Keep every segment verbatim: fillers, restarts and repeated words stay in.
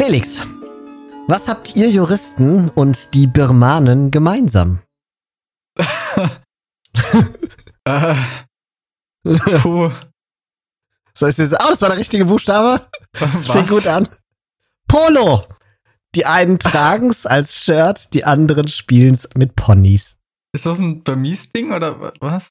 Felix, was habt ihr Juristen und die Birmanen gemeinsam? äh, puh. Soll ich das? Oh, das war der richtige Buchstabe. Das Was? fängt gut an. Polo. Die einen tragen's als Shirt, die anderen spielen's mit Ponys. Ist das ein Burmese-Ding oder was?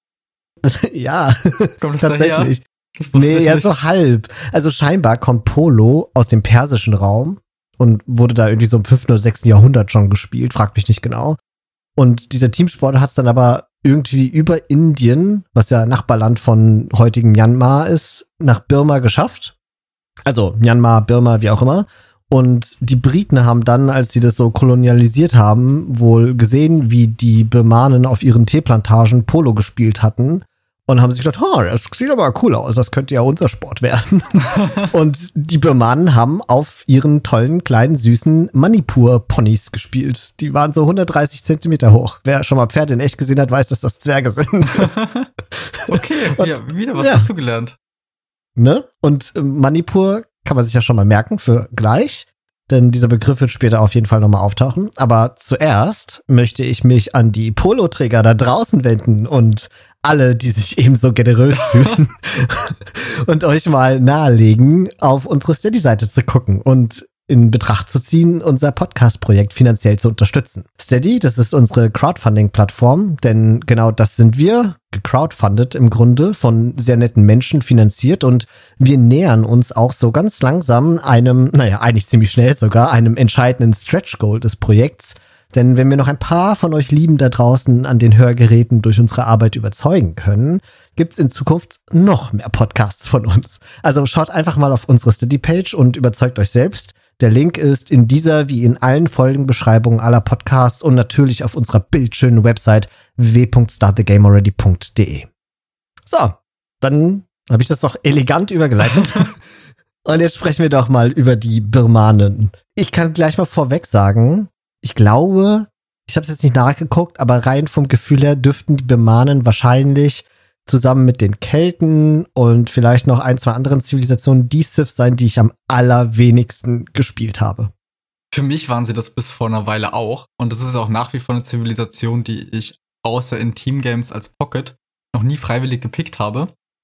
Ja, Kommt das tatsächlich. daher? Das wusste Nee, ich ja, nicht. so halb. Also scheinbar kommt Polo aus dem persischen Raum und wurde da irgendwie so im fünften oder sechsten Jahrhundert schon gespielt, fragt mich nicht genau. Und dieser Teamsport hat's dann aber irgendwie über Indien, was ja Nachbarland von heutigem Myanmar ist, nach Birma geschafft. Also Myanmar, Birma, wie auch immer. Und die Briten haben dann, als sie das so kolonialisiert haben, wohl gesehen, wie die Birmanen auf ihren Teeplantagen Polo gespielt hatten. Und haben sich gedacht, oh, das sieht aber cool aus, das könnte ja unser Sport werden. Und die Birmanen haben auf ihren tollen, kleinen, süßen Manipur-Ponys gespielt. Die waren so hundertdreißig Zentimeter hoch. Wer schon mal Pferde in echt gesehen hat, weiß, dass das Zwerge sind. Okay, Und, ja, wieder was ja. dazugelernt. Ne? Und äh, Manipur kann man sich ja schon mal merken für gleich. Denn dieser Begriff wird später auf jeden Fall nochmal auftauchen. Aber zuerst möchte ich mich an die Poloträger da draußen wenden und alle, die sich ebenso generös fühlen und euch mal nahelegen, auf unsere Steady-Seite zu gucken und in Betracht zu ziehen, unser Podcast-Projekt finanziell zu unterstützen. Steady, das ist unsere Crowdfunding-Plattform, denn genau das sind wir, gecrowdfundet im Grunde, von sehr netten Menschen finanziert und wir nähern uns auch so ganz langsam einem, naja, eigentlich ziemlich schnell sogar, einem entscheidenden Stretch-Goal des Projekts. Denn wenn wir noch ein paar von euch Lieben da draußen an den Hörgeräten durch unsere Arbeit überzeugen können, gibt's in Zukunft noch mehr Podcasts von uns. Also schaut einfach mal auf unsere Steady-Page und überzeugt euch selbst. Der Link ist in dieser wie in allen Folgenbeschreibungen aller Podcasts und natürlich auf unserer bildschönen Website w w w punkt start the game already punkt d e. So, dann habe ich das doch elegant übergeleitet. Und jetzt sprechen wir doch mal über die Birmanen. Ich kann gleich mal vorweg sagen, ich glaube, ich habe es jetzt nicht nachgeguckt, aber rein vom Gefühl her dürften die Birmanen wahrscheinlich zusammen mit den Kelten und vielleicht noch ein, zwei anderen Zivilisationen die Civ sein, die ich am allerwenigsten gespielt habe. Für mich waren sie das bis vor einer Weile auch. Und das ist auch nach wie vor eine Zivilisation, die ich außer in Teamgames als Pocket noch nie freiwillig gepickt habe.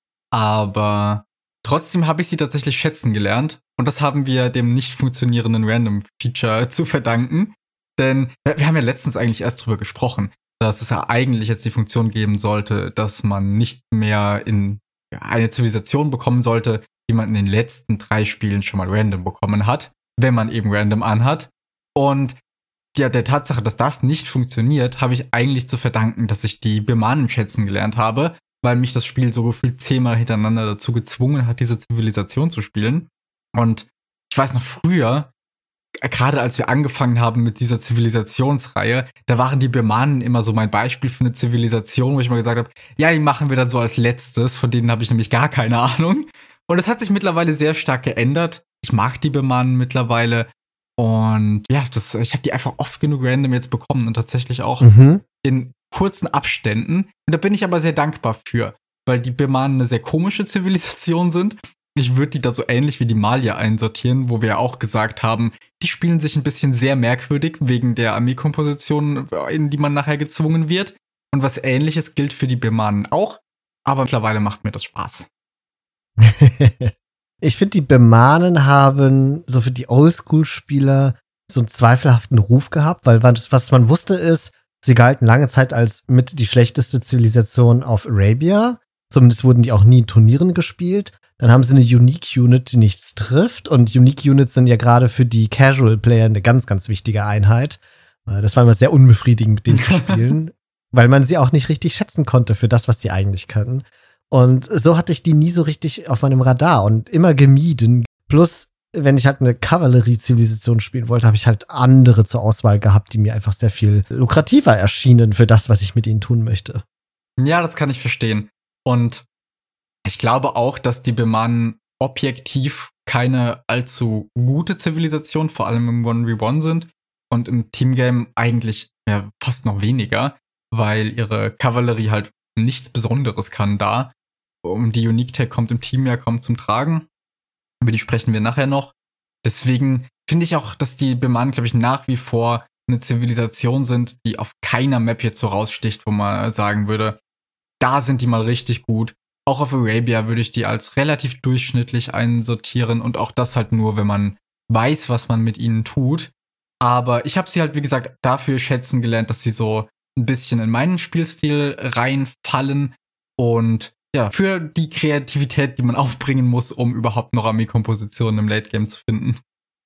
Aber trotzdem habe ich sie tatsächlich schätzen gelernt. Und das haben wir dem nicht funktionierenden Random-Feature zu verdanken. Denn wir haben ja letztens eigentlich erst drüber gesprochen, dass es ja eigentlich jetzt die Funktion geben sollte, dass man nicht mehr in eine Zivilisation bekommen sollte, die man in den letzten drei Spielen schon mal random bekommen hat, wenn man eben random anhat. Und ja, der Tatsache, dass das nicht funktioniert, habe ich eigentlich zu verdanken, dass ich die Birmanen schätzen gelernt habe, weil mich das Spiel so gefühlt zehnmal hintereinander dazu gezwungen hat, diese Zivilisation zu spielen. Und ich weiß noch früher, gerade als wir angefangen haben mit dieser Zivilisationsreihe, da waren die Birmanen immer so mein Beispiel für eine Zivilisation, wo ich mal gesagt habe, ja, die machen wir dann so als letztes, von denen habe ich nämlich gar keine Ahnung. Und es hat sich mittlerweile sehr stark geändert. Ich mag die Birmanen mittlerweile. Und ja, das, ich habe die einfach oft genug random jetzt bekommen und tatsächlich auch Mhm. in kurzen Abständen. Und da bin ich aber sehr dankbar für, weil die Birmanen eine sehr komische Zivilisation sind. Ich würde die da so ähnlich wie die Malier einsortieren, wo wir ja auch gesagt haben, die spielen sich ein bisschen sehr merkwürdig wegen der Armeekomposition, in die man nachher gezwungen wird. Und was Ähnliches gilt für die Birmanen auch. Aber mittlerweile macht mir das Spaß. Ich finde, die Birmanen haben so für die Oldschool-Spieler so einen zweifelhaften Ruf gehabt, weil was, was man wusste ist, sie galten lange Zeit als mit die schlechteste Zivilisation auf Arabia. Zumindest wurden die auch nie in Turnieren gespielt. Dann haben sie eine Unique Unit, die nichts trifft. Und Unique Units sind ja gerade für die Casual Player eine ganz, ganz wichtige Einheit. Das war immer sehr unbefriedigend, mit denen zu spielen, weil man sie auch nicht richtig schätzen konnte für das, was sie eigentlich können. Und so hatte ich die nie so richtig auf meinem Radar und immer gemieden. Plus, wenn ich halt eine Kavallerie-Zivilisation spielen wollte, habe ich halt andere zur Auswahl gehabt, die mir einfach sehr viel lukrativer erschienen für das, was ich mit ihnen tun möchte. Ja, das kann ich verstehen. Und ich glaube auch, dass die Birmanen objektiv keine allzu gute Zivilisation, vor allem im eins gegen eins sind. Und im Teamgame eigentlich ja, fast noch weniger, weil ihre Kavallerie halt nichts Besonderes kann da. Und die Unique Tech kommt im Team ja kaum zum Tragen. Über die sprechen wir nachher noch. Deswegen finde ich auch, dass die Bemanen, glaube ich, nach wie vor eine Zivilisation sind, die auf keiner Map jetzt so raussticht, wo man sagen würde, da sind die mal richtig gut. Auch auf Arabia würde ich die als relativ durchschnittlich einsortieren und auch das halt nur, wenn man weiß, was man mit ihnen tut. Aber ich habe sie halt, wie gesagt, dafür schätzen gelernt, dass sie so ein bisschen in meinen Spielstil reinfallen und ja, für die Kreativität, die man aufbringen muss, um überhaupt noch Armeekompositionen im Late Game zu finden.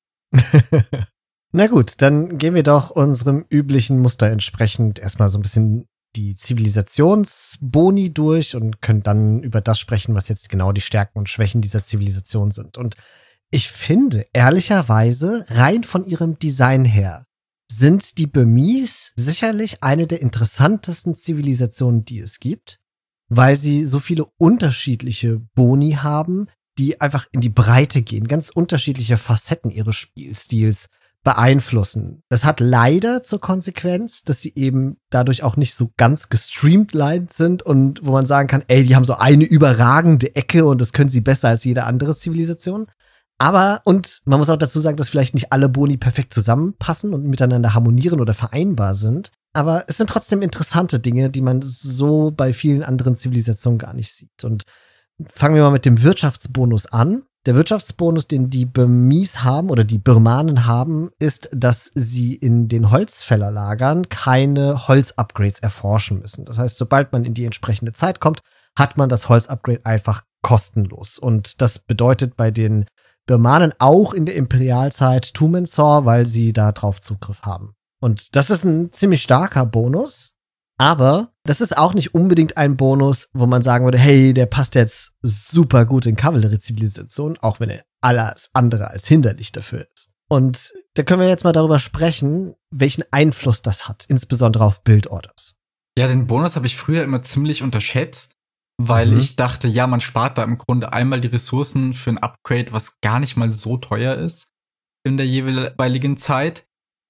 Na gut, dann gehen wir doch unserem üblichen Muster entsprechend erstmal so ein bisschen die Zivilisationsboni durch und können dann über das sprechen, was jetzt genau die Stärken und Schwächen dieser Zivilisation sind. Und ich finde, ehrlicherweise, rein von ihrem Design her, sind die Burmese sicherlich eine der interessantesten Zivilisationen, die es gibt, weil sie so viele unterschiedliche Boni haben, die einfach in die Breite gehen, ganz unterschiedliche Facetten ihres Spielstils beeinflussen. Das hat leider zur Konsequenz, dass sie eben dadurch auch nicht so ganz gestreamlined sind und wo man sagen kann, ey, die haben so eine überragende Ecke und das können sie besser als jede andere Zivilisation. Aber, und man muss auch dazu sagen, dass vielleicht nicht alle Boni perfekt zusammenpassen und miteinander harmonieren oder vereinbar sind. Aber es sind trotzdem interessante Dinge, die man so bei vielen anderen Zivilisationen gar nicht sieht. Und fangen wir mal mit dem Wirtschaftsbonus an. Der Wirtschaftsbonus, den die Burmese haben oder die Birmanen haben, ist, dass sie in den Holzfällerlagern keine Holzupgrades erforschen müssen. Das heißt, sobald man in die entsprechende Zeit kommt, hat man das Holzupgrade einfach kostenlos. Und das bedeutet bei den Birmanen auch in der Imperialzeit Tumensaw, weil sie da drauf Zugriff haben. Und das ist ein ziemlich starker Bonus, aber das ist auch nicht unbedingt ein Bonus, wo man sagen würde, hey, der passt jetzt super gut in Kavallerie-Zivilisation, auch wenn er alles andere als hinderlich dafür ist. Und da können wir jetzt mal darüber sprechen, welchen Einfluss das hat, insbesondere auf Build-Orders. Ja, den Bonus habe ich früher immer ziemlich unterschätzt, weil mhm. ich dachte, ja, man spart da im Grunde einmal die Ressourcen für ein Upgrade, was gar nicht mal so teuer ist in der jeweiligen Zeit.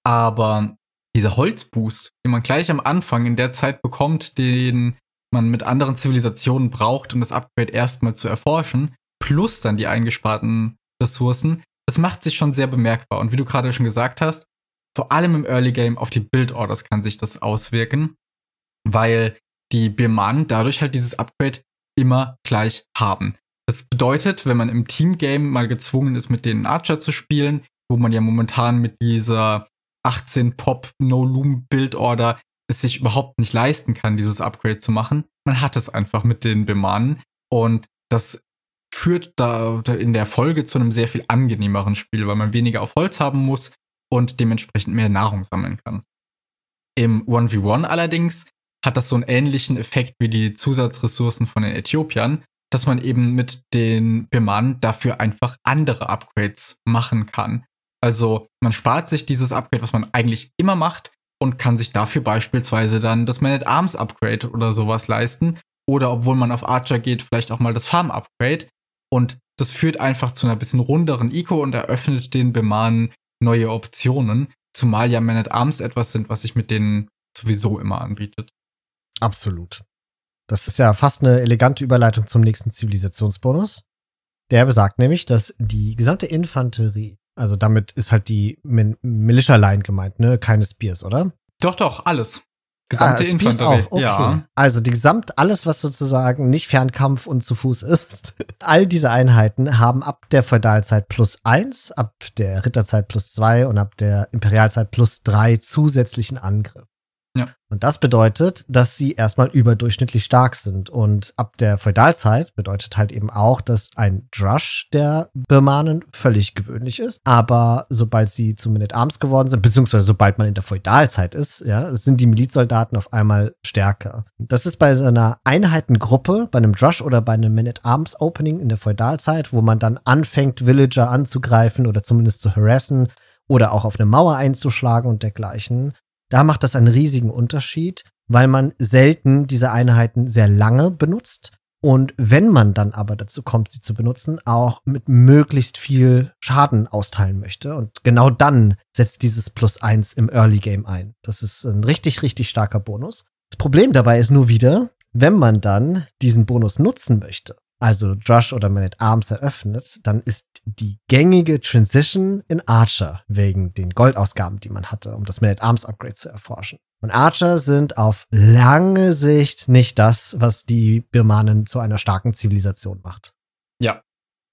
Aber dieser Holzboost, den man gleich am Anfang in der Zeit bekommt, den man mit anderen Zivilisationen braucht, um das Upgrade erstmal zu erforschen, plus dann die eingesparten Ressourcen, das macht sich schon sehr bemerkbar. Und wie du gerade schon gesagt hast, vor allem im Early Game auf die Build-Orders kann sich das auswirken, weil die Birmanen dadurch halt dieses Upgrade immer gleich haben. Das bedeutet, wenn man im Teamgame mal gezwungen ist, mit denen Archer zu spielen, wo man ja momentan mit dieser achtzehn Pop No-Loom Build-Order es sich überhaupt nicht leisten kann, dieses Upgrade zu machen. Man hat es einfach mit den Bemanen und das führt da in der Folge zu einem sehr viel angenehmeren Spiel, weil man weniger auf Holz haben muss und dementsprechend mehr Nahrung sammeln kann. Im eins gegen eins allerdings hat das so einen ähnlichen Effekt wie die Zusatzressourcen von den Äthiopiern, dass man eben mit den Bemanen dafür einfach andere Upgrades machen kann. Also man spart sich dieses Upgrade, was man eigentlich immer macht, und kann sich dafür beispielsweise dann das Man-at-Arms-Upgrade oder sowas leisten. Oder obwohl man auf Archer geht, vielleicht auch mal das Farm-Upgrade. Und das führt einfach zu einer bisschen runderen Eco und eröffnet den Bemanen neue Optionen. Zumal ja Man-at-Arms etwas sind, was sich mit denen sowieso immer anbietet. Absolut. Das ist ja fast eine elegante Überleitung zum nächsten Zivilisationsbonus. Der besagt nämlich, dass die gesamte Infanterie, also damit ist halt die Min- Militia-Line gemeint, ne? Keine Spears, oder? Doch, doch, alles. Gesamte ah, Spears Infanterie. auch, okay. Ja. Also die gesamt, alles, was sozusagen nicht Fernkampf und zu Fuß ist, all diese Einheiten haben ab der Feudalzeit plus eins, ab der Ritterzeit plus zwei und ab der Imperialzeit plus drei zusätzlichen Angriff. Ja. Und das bedeutet, dass sie erstmal überdurchschnittlich stark sind. Und ab der Feudalzeit bedeutet halt eben auch, dass ein Drush der Birmanen völlig gewöhnlich ist. Aber sobald sie zu Man-at-Arms geworden sind, beziehungsweise sobald man in der Feudalzeit ist, ja, sind die Milizsoldaten auf einmal stärker. Das ist bei so einer Einheitengruppe, bei einem Drush oder bei einem Man-at-Arms-Opening in der Feudalzeit, wo man dann anfängt, Villager anzugreifen oder zumindest zu harassen oder auch auf eine Mauer einzuschlagen und dergleichen. Da macht das einen riesigen Unterschied, weil man selten diese Einheiten sehr lange benutzt und wenn man dann aber dazu kommt, sie zu benutzen, auch mit möglichst viel Schaden austeilen möchte. Und genau dann setzt dieses Plus eins im Early Game ein. Das ist ein richtig, richtig starker Bonus. Das Problem dabei ist nur wieder, wenn man dann diesen Bonus nutzen möchte, also Drush oder Man-at-Arms eröffnet, dann ist nicht die gängige Transition in Archer wegen den Goldausgaben, die man hatte, um das Man-at-Arms-Upgrade zu erforschen. Und Archer sind auf lange Sicht nicht das, was die Birmanen zu einer starken Zivilisation macht. Ja.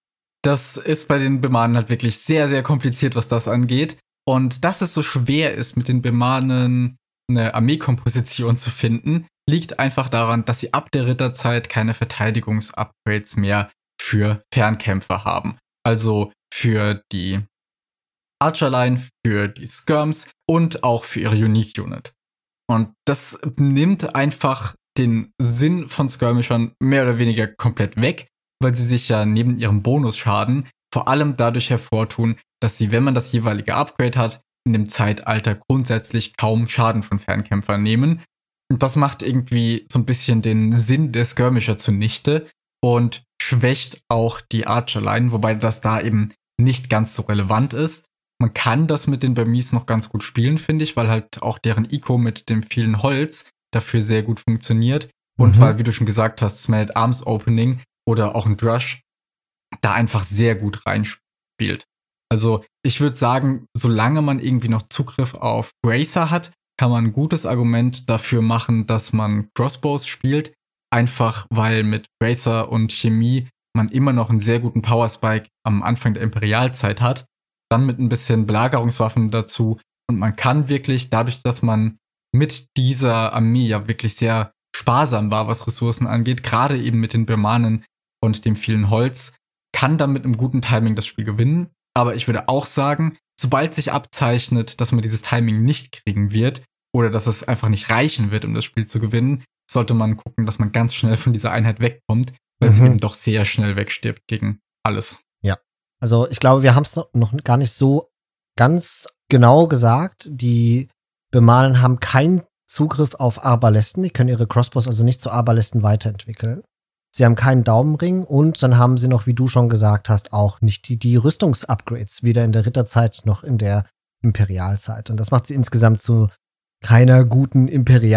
Das ist bei den Birmanen halt wirklich sehr, sehr kompliziert, was das angeht. Und dass es so schwer ist, mit den Birmanen eine Armeekomposition zu finden, liegt einfach daran, dass sie ab der Ritterzeit keine Verteidigungsupgrades mehr für Fernkämpfer haben. Also für die Archerline, für die Skirms und auch für ihre Unique Unit. Und das nimmt einfach den Sinn von Skirmishern mehr oder weniger komplett weg, weil sie sich ja neben ihrem Bonusschaden vor allem dadurch hervortun, dass sie, wenn man das jeweilige Upgrade hat, in dem Zeitalter grundsätzlich kaum Schaden von Fernkämpfern nehmen. Und das macht irgendwie so ein bisschen den Sinn der Skirmisher zunichte und schwächt auch die Archerline, wobei das da eben nicht ganz so relevant ist. Man kann das mit den Burmese noch ganz gut spielen, finde ich, weil halt auch deren Eco mit dem vielen Holz dafür sehr gut funktioniert. Und mhm. weil, wie du schon gesagt hast, das Man-at-Arms-Opening oder auch ein Drush da einfach sehr gut reinspielt. Also ich würde sagen, solange man irgendwie noch Zugriff auf Bracer hat, kann man ein gutes Argument dafür machen, dass man Crossbows spielt. Einfach weil mit Bracer und Chemie man immer noch einen sehr guten Power-Spike am Anfang der Imperialzeit hat. Dann mit ein bisschen Belagerungswaffen dazu. Und man kann wirklich, dadurch, dass man mit dieser Armee ja wirklich sehr sparsam war, was Ressourcen angeht, gerade eben mit den Birmanen und dem vielen Holz, kann dann mit einem guten Timing das Spiel gewinnen. Aber ich würde auch sagen, sobald sich abzeichnet, dass man dieses Timing nicht kriegen wird oder dass es einfach nicht reichen wird, um das Spiel zu gewinnen, sollte man gucken, dass man ganz schnell von dieser Einheit wegkommt, weil mhm. sie eben doch sehr schnell wegstirbt gegen alles. Ja, also ich glaube, wir haben es noch gar nicht so ganz genau gesagt. Die Birmanen haben keinen Zugriff auf Arbalisten. Die können ihre Crossbows also nicht zu Arbalisten weiterentwickeln. Sie haben keinen Daumenring und dann haben sie noch, wie du schon gesagt hast, auch nicht die, die Rüstungsupgrades, weder in der Ritterzeit noch in der Imperialzeit. Und das macht sie insgesamt zu keiner guten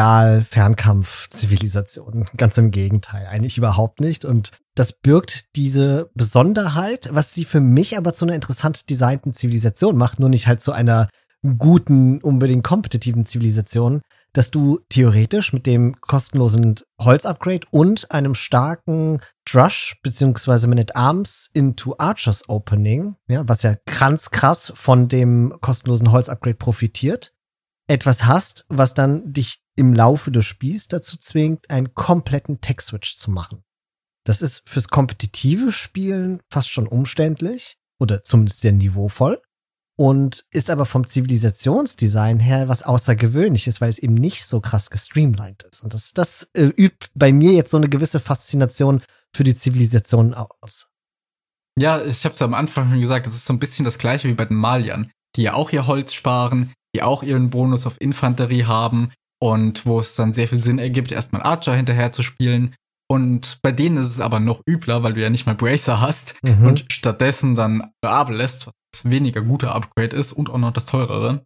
Imperial-Fernkampf-Zivilisation. Ganz im Gegenteil, eigentlich überhaupt nicht. Und das birgt diese Besonderheit, was sie für mich aber zu einer interessant designten Zivilisation macht, nur nicht halt zu einer guten, unbedingt kompetitiven Zivilisation, dass du theoretisch mit dem kostenlosen Holz-Upgrade und einem starken Drush bzw. Man-at-Arms into Archers Opening, ja, was ja ganz krass von dem kostenlosen Holz-Upgrade profitiert, etwas hast, was dann dich im Laufe des Spiels dazu zwingt, einen kompletten Tech-Switch zu machen. Das ist fürs kompetitive Spielen fast schon umständlich oder zumindest sehr niveauvoll. Und ist aber vom Zivilisationsdesign her was Außergewöhnliches, weil es eben nicht so krass gestreamlined ist. Und das, das äh, übt bei mir jetzt so eine gewisse Faszination für die Zivilisation aus. Ja, ich habe es am Anfang schon gesagt, es ist so ein bisschen das Gleiche wie bei den Maliern, die ja auch ihr Holz sparen, die auch ihren Bonus auf Infanterie haben und wo es dann sehr viel Sinn ergibt, erstmal Archer hinterher zu spielen. Und bei denen ist es aber noch übler, weil du ja nicht mal Bracer hast mhm. und stattdessen dann Arbalest, was weniger guter Upgrade ist und auch noch das teurere.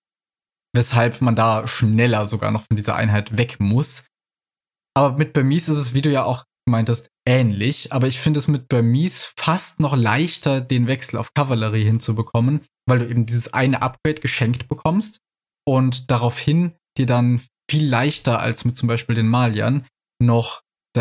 Weshalb man da schneller sogar noch von dieser Einheit weg muss. Aber mit Burmese ist es, wie du ja auch meintest, ähnlich. Aber ich finde es mit Burmese fast noch leichter, den Wechsel auf Kavallerie hinzubekommen, weil du eben dieses eine Upgrade geschenkt bekommst und daraufhin dir dann viel leichter als mit zum Beispiel den Maliern noch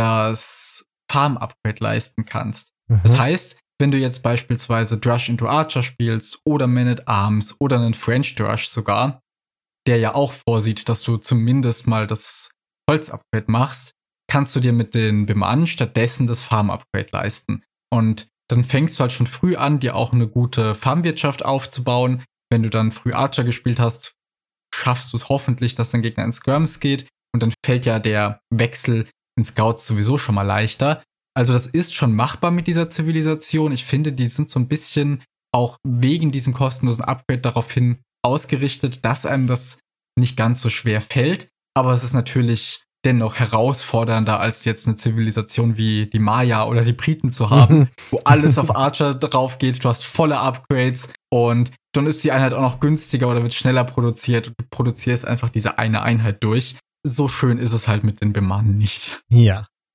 das Farm-Upgrade leisten kannst. Mhm. Das heißt, wenn du jetzt beispielsweise Drush into Archer spielst oder Man-at-Arms oder einen French Drush sogar, der ja auch vorsieht, dass du zumindest mal das Holz-Upgrade machst, kannst du dir mit den Birmanen stattdessen das Farm-Upgrade leisten. Und dann fängst du halt schon früh an, dir auch eine gute Farmwirtschaft aufzubauen. Wenn du dann früh Archer gespielt hast, schaffst du es hoffentlich, dass dein Gegner in Skirms geht. Und dann fällt ja der Wechsel in Scouts sowieso schon mal leichter. Also das ist schon machbar mit dieser Zivilisation. Ich finde, die sind so ein bisschen auch wegen diesem kostenlosen Upgrade daraufhin ausgerichtet, dass einem das nicht ganz so schwer fällt. Aber es ist natürlich dennoch herausfordernder, als jetzt eine Zivilisation wie die Maya oder die Briten zu haben, wo alles auf Archer drauf geht. Du hast volle Upgrades und dann ist die Einheit auch noch günstiger oder wird schneller produziert. Und du produzierst einfach diese eine Einheit durch. So schön ist es halt mit den Birmanen nicht. Ja.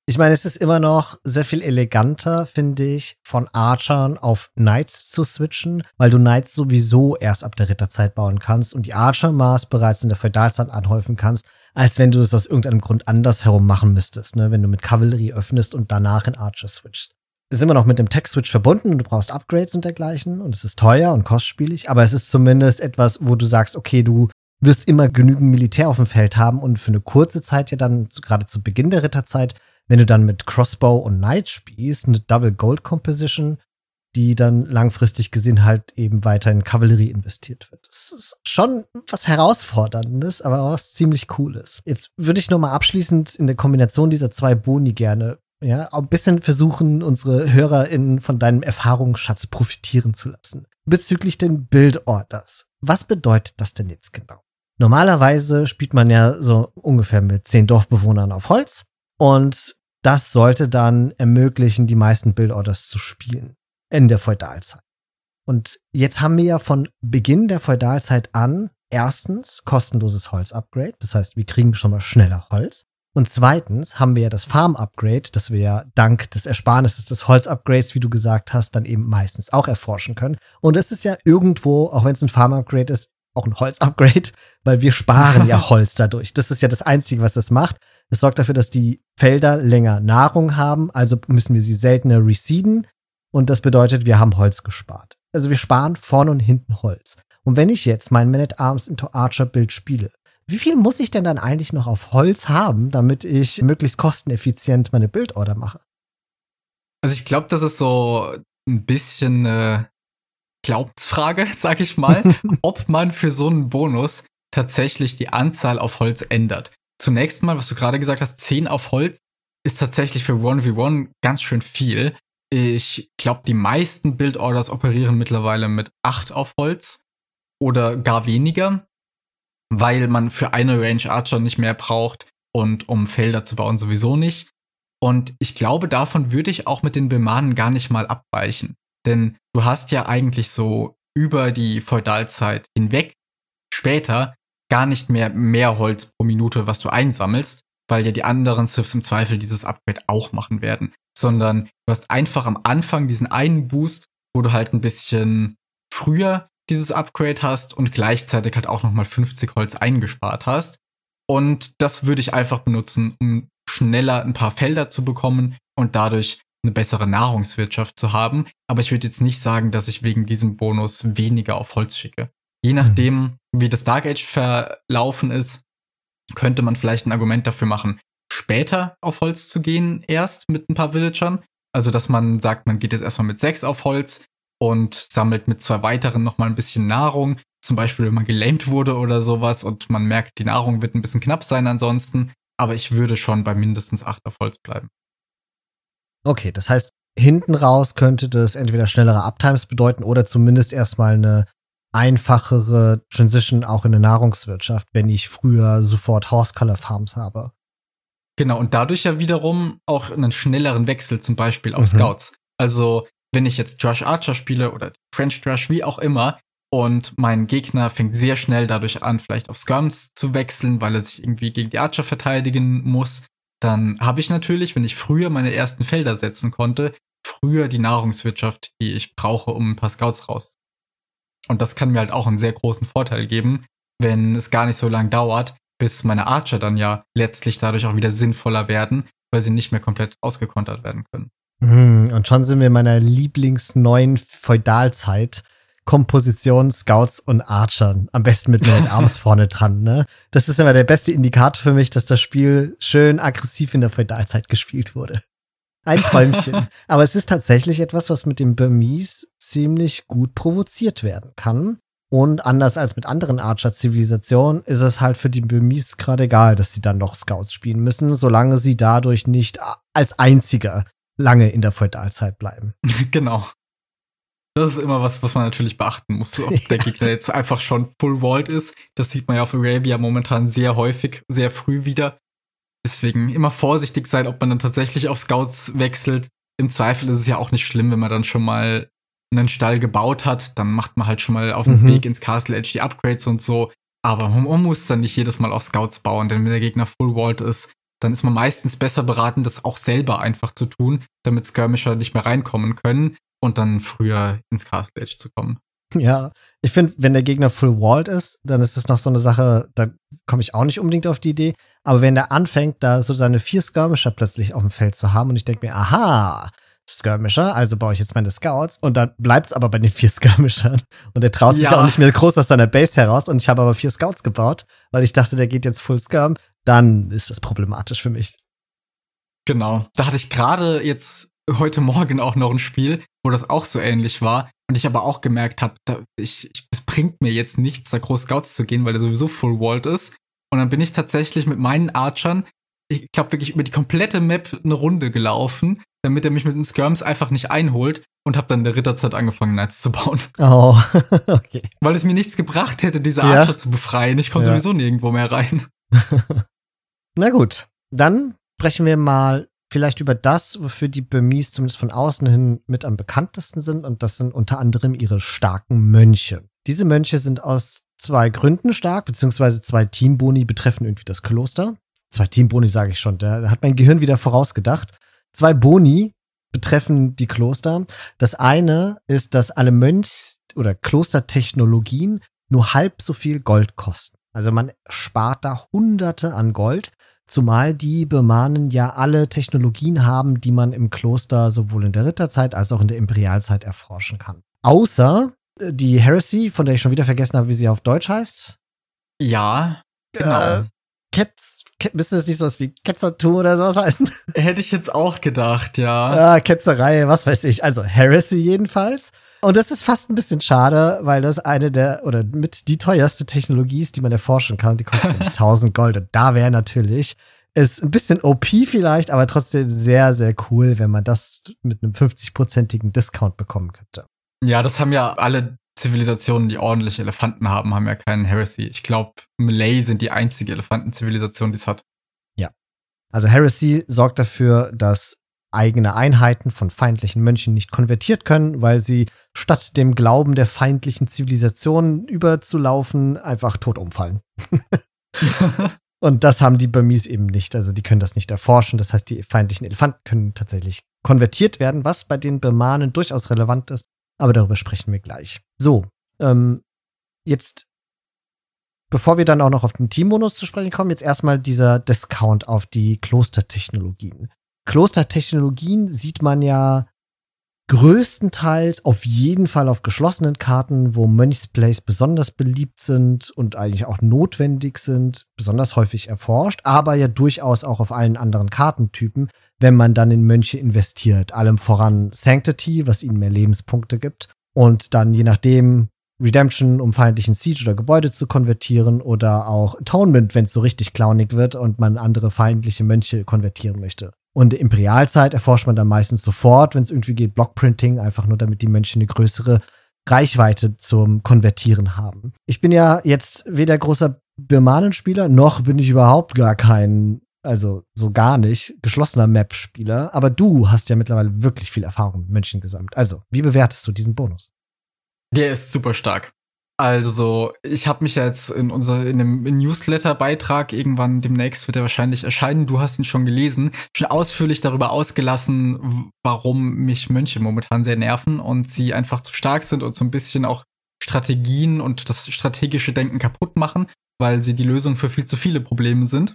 Ich meine, es ist immer noch sehr viel eleganter, finde ich, von Archern auf Knights zu switchen, weil du Knights sowieso erst ab der Ritterzeit bauen kannst und die Archer-Maß bereits in der Feudalzeit anhäufen kannst, als wenn du es aus irgendeinem Grund andersherum machen müsstest, ne? Wenn du mit Kavallerie öffnest und danach in Archer switchst. Ist immer noch mit dem Tech-Switch verbunden und du brauchst Upgrades und dergleichen und es ist teuer und kostspielig, aber es ist zumindest etwas, wo du sagst, okay, du wirst immer genügend Militär auf dem Feld haben und für eine kurze Zeit ja dann, gerade zu Beginn der Ritterzeit, wenn du dann mit Crossbow und Knight spielst, eine Double Gold Composition, die dann langfristig gesehen halt eben weiter in Kavallerie investiert wird. Das ist schon was Herausforderndes, aber auch was ziemlich Cooles. Jetzt würde ich noch mal abschließend in der Kombination dieser zwei Boni gerne ja, auch ein bisschen versuchen, unsere HörerInnen von deinem Erfahrungsschatz profitieren zu lassen. Bezüglich den Build-Orders. Was bedeutet das denn jetzt genau? Normalerweise spielt man ja so ungefähr mit zehn Dorfbewohnern auf Holz und das sollte dann ermöglichen, die meisten Build-Orders zu spielen in der Feudalzeit. Und jetzt haben wir ja von Beginn der Feudalzeit an erstens kostenloses Holz-Upgrade. Das heißt, wir kriegen schon mal schneller Holz. Und zweitens haben wir ja das Farm-Upgrade, das wir ja dank des Ersparnisses des Holz-Upgrades, wie du gesagt hast, dann eben meistens auch erforschen können. Und es ist ja irgendwo, auch wenn es ein Farm-Upgrade ist, auch ein Holz-Upgrade, weil wir sparen ja Holz dadurch. Das ist ja das Einzige, was das macht. Es sorgt dafür, dass die Felder länger Nahrung haben, also müssen wir sie seltener reseeden. Und das bedeutet, wir haben Holz gespart. Also wir sparen vorne und hinten Holz. Und wenn ich jetzt mein Man at Arms into Archer Bild spiele, wie viel muss ich denn dann eigentlich noch auf Holz haben, damit ich möglichst kosteneffizient meine Build-Order mache? Also ich glaube, das ist so ein bisschen eine Glaubensfrage, sag ich mal, ob man für so einen Bonus tatsächlich die Anzahl auf Holz ändert. Zunächst mal, was du gerade gesagt hast, zehn auf Holz ist tatsächlich für eins gegen eins ganz schön viel. Ich glaube, die meisten Build-Orders operieren mittlerweile mit acht auf Holz oder gar weniger, weil man für eine Range Archer nicht mehr braucht und um Felder zu bauen sowieso nicht. Und ich glaube, davon würde ich auch mit den Bemanen gar nicht mal abweichen. Denn du hast ja eigentlich so über die Feudalzeit hinweg später gar nicht mehr mehr Holz pro Minute, was du einsammelst, weil ja die anderen Civs im Zweifel dieses Upgrade auch machen werden. Sondern du hast einfach am Anfang diesen einen Boost, wo du halt ein bisschen früher dieses Upgrade hast und gleichzeitig halt auch nochmal fünfzig Holz eingespart hast. Und das würde ich einfach benutzen, um schneller ein paar Felder zu bekommen und dadurch eine bessere Nahrungswirtschaft zu haben. Aber ich würde jetzt nicht sagen, dass ich wegen diesem Bonus weniger auf Holz schicke. Je nachdem, wie das Dark Age verlaufen ist, könnte man vielleicht ein Argument dafür machen, später auf Holz zu gehen, erst mit ein paar Villagern. Also, dass man sagt, man geht jetzt erstmal mit sechs auf Holz und sammelt mit zwei weiteren noch mal ein bisschen Nahrung. Zum Beispiel, wenn man gelähmt wurde oder sowas und man merkt, die Nahrung wird ein bisschen knapp sein ansonsten. Aber ich würde schon bei mindestens acht auf Holz bleiben. Okay, das heißt, hinten raus könnte das entweder schnellere Uptimes bedeuten oder zumindest erstmal eine einfachere Transition auch in der Nahrungswirtschaft, wenn ich früher sofort Horse-Color Farms habe. Genau, und dadurch ja wiederum auch einen schnelleren Wechsel zum Beispiel auf mhm. Scouts. Also, wenn ich jetzt Thrush Archer spiele oder French Thrush, wie auch immer, und mein Gegner fängt sehr schnell dadurch an, vielleicht auf Skirms zu wechseln, weil er sich irgendwie gegen die Archer verteidigen muss, dann habe ich natürlich, wenn ich früher meine ersten Felder setzen konnte, früher die Nahrungswirtschaft, die ich brauche, um ein paar Scouts rauszuholen. Und das kann mir halt auch einen sehr großen Vorteil geben, wenn es gar nicht so lang dauert, bis meine Archer dann ja letztlich dadurch auch wieder sinnvoller werden, weil sie nicht mehr komplett ausgekontert werden können. Und schon sind wir in meiner lieblingsneuen Feudalzeit. Komposition, Scouts und Archern. Am besten mit Man at Arms vorne dran, ne? Das ist immer der beste Indikator für mich, dass das Spiel schön aggressiv in der Feudalzeit gespielt wurde. Ein Träumchen. Aber es ist tatsächlich etwas, was mit dem Burmese ziemlich gut provoziert werden kann. Und anders als mit anderen Archer-Zivilisationen ist es halt für die Burmese gerade egal, dass sie dann noch Scouts spielen müssen, solange sie dadurch nicht als Einziger lange in der Feudalzeit bleiben. Genau. Das ist immer was, was man natürlich beachten muss, ob der Gegner jetzt einfach schon full walled ist. Das sieht man ja auf Arabia momentan sehr häufig, sehr früh wieder. Deswegen immer vorsichtig sein, ob man dann tatsächlich auf Scouts wechselt. Im Zweifel ist es ja auch nicht schlimm, wenn man dann schon mal einen Stall gebaut hat. Dann macht man halt schon mal auf dem mhm. Weg ins Castle Edge die Upgrades und so. Aber man muss dann nicht jedes Mal auf Scouts bauen, denn wenn der Gegner full walled ist, dann ist man meistens besser beraten, das auch selber einfach zu tun, damit Skirmisher nicht mehr reinkommen können und dann früher ins Castle Edge zu kommen. Ja, ich finde, wenn der Gegner full walled ist, dann ist das noch so eine Sache, da komme ich auch nicht unbedingt auf die Idee. Aber wenn der anfängt, da so seine vier Skirmisher plötzlich auf dem Feld zu haben und ich denke mir, aha, Skirmisher, also baue ich jetzt meine Scouts und dann bleibt's aber bei den vier Skirmishern und er traut sich Ja. auch nicht mehr groß aus seiner Base heraus und ich habe aber vier Scouts gebaut, weil ich dachte, der geht jetzt full Skirm, dann ist das problematisch für mich. Genau. Da hatte ich gerade jetzt heute Morgen auch noch ein Spiel, wo das auch so ähnlich war und ich aber auch gemerkt habe, ich, ich, es bringt mir jetzt nichts, da groß Scouts zu gehen, weil der sowieso full walled ist. Und dann bin ich tatsächlich mit meinen Archern, ich glaube wirklich über die komplette Map eine Runde gelaufen, damit er mich mit den Skirms einfach nicht einholt und habe dann in der Ritterzeit angefangen, Knights zu bauen. Oh, okay. Weil es mir nichts gebracht hätte, diese Ja. Archer zu befreien. Ich komme Ja. sowieso nirgendwo mehr rein. Na gut, dann sprechen wir mal vielleicht über das, wofür die Burmese zumindest von außen hin mit am bekanntesten sind. Und das sind unter anderem ihre starken Mönche. Diese Mönche sind aus zwei Gründen stark, beziehungsweise zwei Teamboni betreffen irgendwie das Kloster. Zwei Teamboni sage ich schon, da hat mein Gehirn wieder vorausgedacht. Zwei Boni betreffen die Kloster. Das eine ist, dass alle Mönchs- oder Klostertechnologien nur halb so viel Gold kosten. Also man spart da Hunderte an Gold, zumal die Birmanen ja alle Technologien haben, die man im Kloster sowohl in der Ritterzeit als auch in der Imperialzeit erforschen kann. Außer die Heresy, von der ich schon wieder vergessen habe, wie sie auf Deutsch heißt. Ja, genau. Äh, Ketz, Ket, müsste das nicht sowas wie Ketzertum oder sowas heißen? Hätte ich jetzt auch gedacht, ja. Ah, Ketzerei, was weiß ich. Also Heresy jedenfalls. Und das ist fast ein bisschen schade, weil das eine der, oder mit die teuerste Technologie ist, die man erforschen kann. Die kostet nämlich tausend Gold. Und da wäre natürlich, ist ein bisschen O P vielleicht, aber trotzdem sehr, sehr cool, wenn man das mit einem fünfzig-prozentigen Discount bekommen könnte. Ja, das haben ja alle Zivilisationen, die ordentliche Elefanten haben, haben ja keinen Heresy. Ich glaube, Malay sind die einzige Elefantenzivilisation, die es hat. Ja. Also Heresy sorgt dafür, dass eigene Einheiten von feindlichen Mönchen nicht konvertiert können, weil sie statt dem Glauben der feindlichen Zivilisation überzulaufen, einfach tot umfallen. Und das haben die Burmese eben nicht. Also die können das nicht erforschen. Das heißt, die feindlichen Elefanten können tatsächlich konvertiert werden, was bei den Birmanen durchaus relevant ist. Aber darüber sprechen wir gleich. So, ähm, jetzt, bevor wir dann auch noch auf den Teambonus zu sprechen kommen, jetzt erstmal dieser Discount auf die Klostertechnologien. Klostertechnologien sieht man ja größtenteils auf jeden Fall auf geschlossenen Karten, wo Mönchsplays besonders beliebt sind und eigentlich auch notwendig sind, besonders häufig erforscht, aber ja durchaus auch auf allen anderen Kartentypen, wenn man dann in Mönche investiert. Allem voran Sanctity, was ihnen mehr Lebenspunkte gibt. Und dann je nachdem Redemption, um feindlichen Siege oder Gebäude zu konvertieren, oder auch Atonement, wenn es so richtig clownig wird und man andere feindliche Mönche konvertieren möchte. Und in Imperialzeit erforscht man dann meistens sofort, wenn es irgendwie geht, Blockprinting, einfach nur damit die Mönche eine größere Reichweite zum Konvertieren haben. Ich bin ja jetzt weder großer Birmanenspieler, noch bin ich überhaupt gar kein, also so gar nicht, geschlossener Map-Spieler. Aber du hast ja mittlerweile wirklich viel Erfahrung mit Mönchen gesammelt. Also, wie bewertest du diesen Bonus? Der ist super stark. Also, ich habe mich ja jetzt in unser in dem Newsletter-Beitrag, irgendwann demnächst wird er wahrscheinlich erscheinen, du hast ihn schon gelesen, schon ausführlich darüber ausgelassen, warum mich Mönche momentan sehr nerven und sie einfach zu stark sind und so ein bisschen auch Strategien und das strategische Denken kaputt machen, weil sie die Lösung für viel zu viele Probleme sind.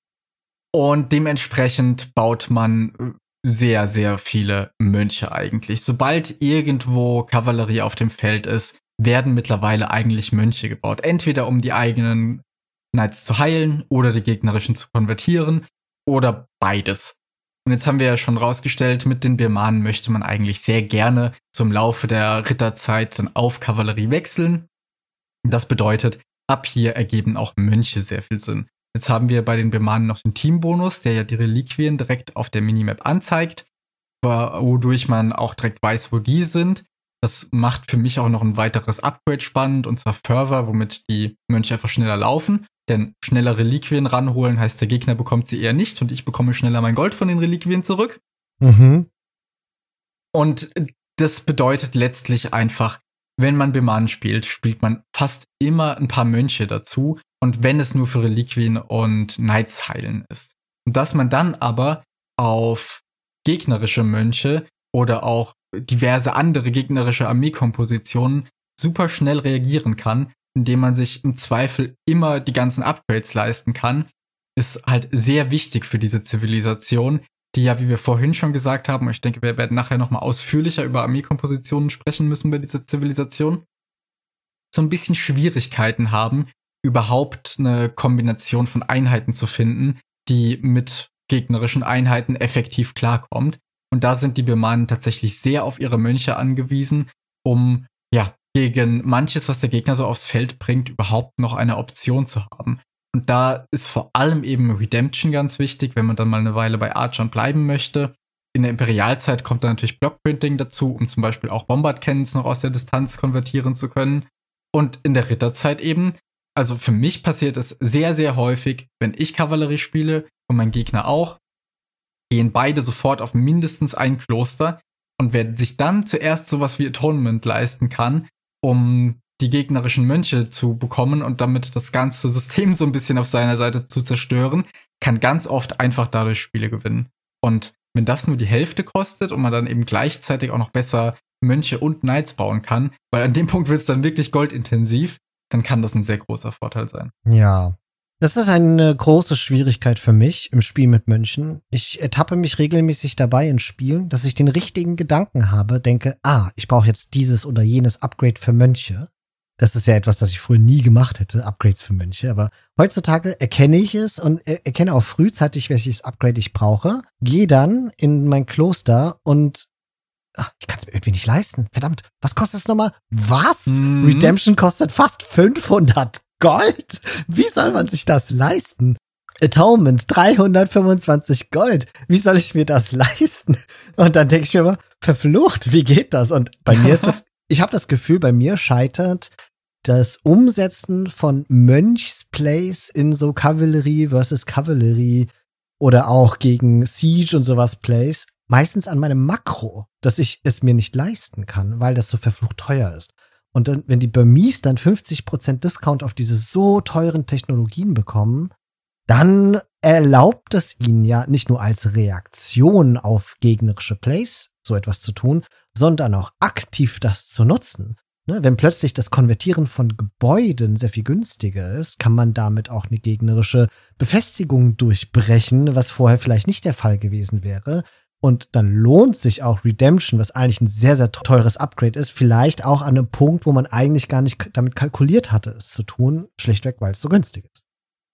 Und dementsprechend baut man sehr, sehr viele Mönche eigentlich. Sobald irgendwo Kavallerie auf dem Feld ist, werden mittlerweile eigentlich Mönche gebaut. Entweder um die eigenen Knights zu heilen oder die gegnerischen zu konvertieren oder beides. Und jetzt haben wir ja schon rausgestellt, mit den Birmanen möchte man eigentlich sehr gerne zum Laufe der Ritterzeit dann auf Kavallerie wechseln. Das bedeutet, ab hier ergeben auch Mönche sehr viel Sinn. Jetzt haben wir bei den Birmanen noch den Teambonus, der ja die Reliquien direkt auf der Minimap anzeigt, wodurch man auch direkt weiß, wo die sind. Das macht für mich auch noch ein weiteres Upgrade spannend, und zwar Fervor, womit die Mönche einfach schneller laufen. Denn schneller Reliquien ranholen heißt, der Gegner bekommt sie eher nicht und ich bekomme schneller mein Gold von den Reliquien zurück. Mhm. Und das bedeutet letztlich einfach, wenn man Birmanen spielt, spielt man fast immer ein paar Mönche dazu. Und wenn es nur für Reliquien und Knights heilen ist. Und dass man dann aber auf gegnerische Mönche oder auch diverse andere gegnerische Armeekompositionen super schnell reagieren kann, indem man sich im Zweifel immer die ganzen Upgrades leisten kann, ist halt sehr wichtig für diese Zivilisation, die ja, wie wir vorhin schon gesagt haben, ich denke, wir werden nachher nochmal ausführlicher über Armeekompositionen sprechen müssen bei dieser Zivilisation, so ein bisschen Schwierigkeiten haben, überhaupt eine Kombination von Einheiten zu finden, die mit gegnerischen Einheiten effektiv klarkommt. Und da sind die Birmanen tatsächlich sehr auf ihre Mönche angewiesen, um ja gegen manches, was der Gegner so aufs Feld bringt, überhaupt noch eine Option zu haben. Und da ist vor allem eben Redemption ganz wichtig, wenn man dann mal eine Weile bei Archon bleiben möchte. In der Imperialzeit kommt dann natürlich Blockprinting dazu, um zum Beispiel auch Bombard-Cannons noch aus der Distanz konvertieren zu können. Und in der Ritterzeit eben, also für mich passiert es sehr, sehr häufig, wenn ich Kavallerie spiele und mein Gegner auch, gehen beide sofort auf mindestens ein Kloster. Und wer sich dann zuerst sowas wie Atonement leisten kann, um die gegnerischen Mönche zu bekommen und damit das ganze System so ein bisschen auf seiner Seite zu zerstören, kann ganz oft einfach dadurch Spiele gewinnen. Und wenn das nur die Hälfte kostet und man dann eben gleichzeitig auch noch besser Mönche und Knights bauen kann, weil an dem Punkt wird es dann wirklich goldintensiv, dann kann das ein sehr großer Vorteil sein. Ja. Das ist eine große Schwierigkeit für mich im Spiel mit Mönchen. Ich ertappe mich regelmäßig dabei in Spielen, dass ich den richtigen Gedanken habe, denke, ah, ich brauche jetzt dieses oder jenes Upgrade für Mönche. Das ist ja etwas, das ich früher nie gemacht hätte, Upgrades für Mönche. Aber heutzutage erkenne ich es und er- erkenne auch frühzeitig, welches Upgrade ich brauche. Gehe dann in mein Kloster und ach, ich kann es mir irgendwie nicht leisten. Verdammt, was kostet es nochmal? Was? Mhm. Redemption kostet fast fünfhundert Gold? Wie soll man sich das leisten? Atonement, dreihundertfünfundzwanzig Gold. Wie soll ich mir das leisten? Und dann denke ich mir immer, verflucht, wie geht das? Und bei mir ist es, ich habe das Gefühl, bei mir scheitert das Umsetzen von Mönchsplays in so Kavallerie versus Kavallerie oder auch gegen Siege und sowas Plays meistens an meinem Makro, dass ich es mir nicht leisten kann, weil das so verflucht teuer ist. Und dann, wenn die Burmese dann fünfzig Prozent Discount auf diese so teuren Technologien bekommen, dann erlaubt es ihnen ja nicht nur als Reaktion auf gegnerische Plays so etwas zu tun, sondern auch aktiv das zu nutzen. Ne, wenn plötzlich das Konvertieren von Gebäuden sehr viel günstiger ist, kann man damit auch eine gegnerische Befestigung durchbrechen, was vorher vielleicht nicht der Fall gewesen wäre. Und dann lohnt sich auch Redemption, was eigentlich ein sehr, sehr teures Upgrade ist, vielleicht auch an einem Punkt, wo man eigentlich gar nicht damit kalkuliert hatte, es zu tun, schlichtweg, weil es so günstig ist.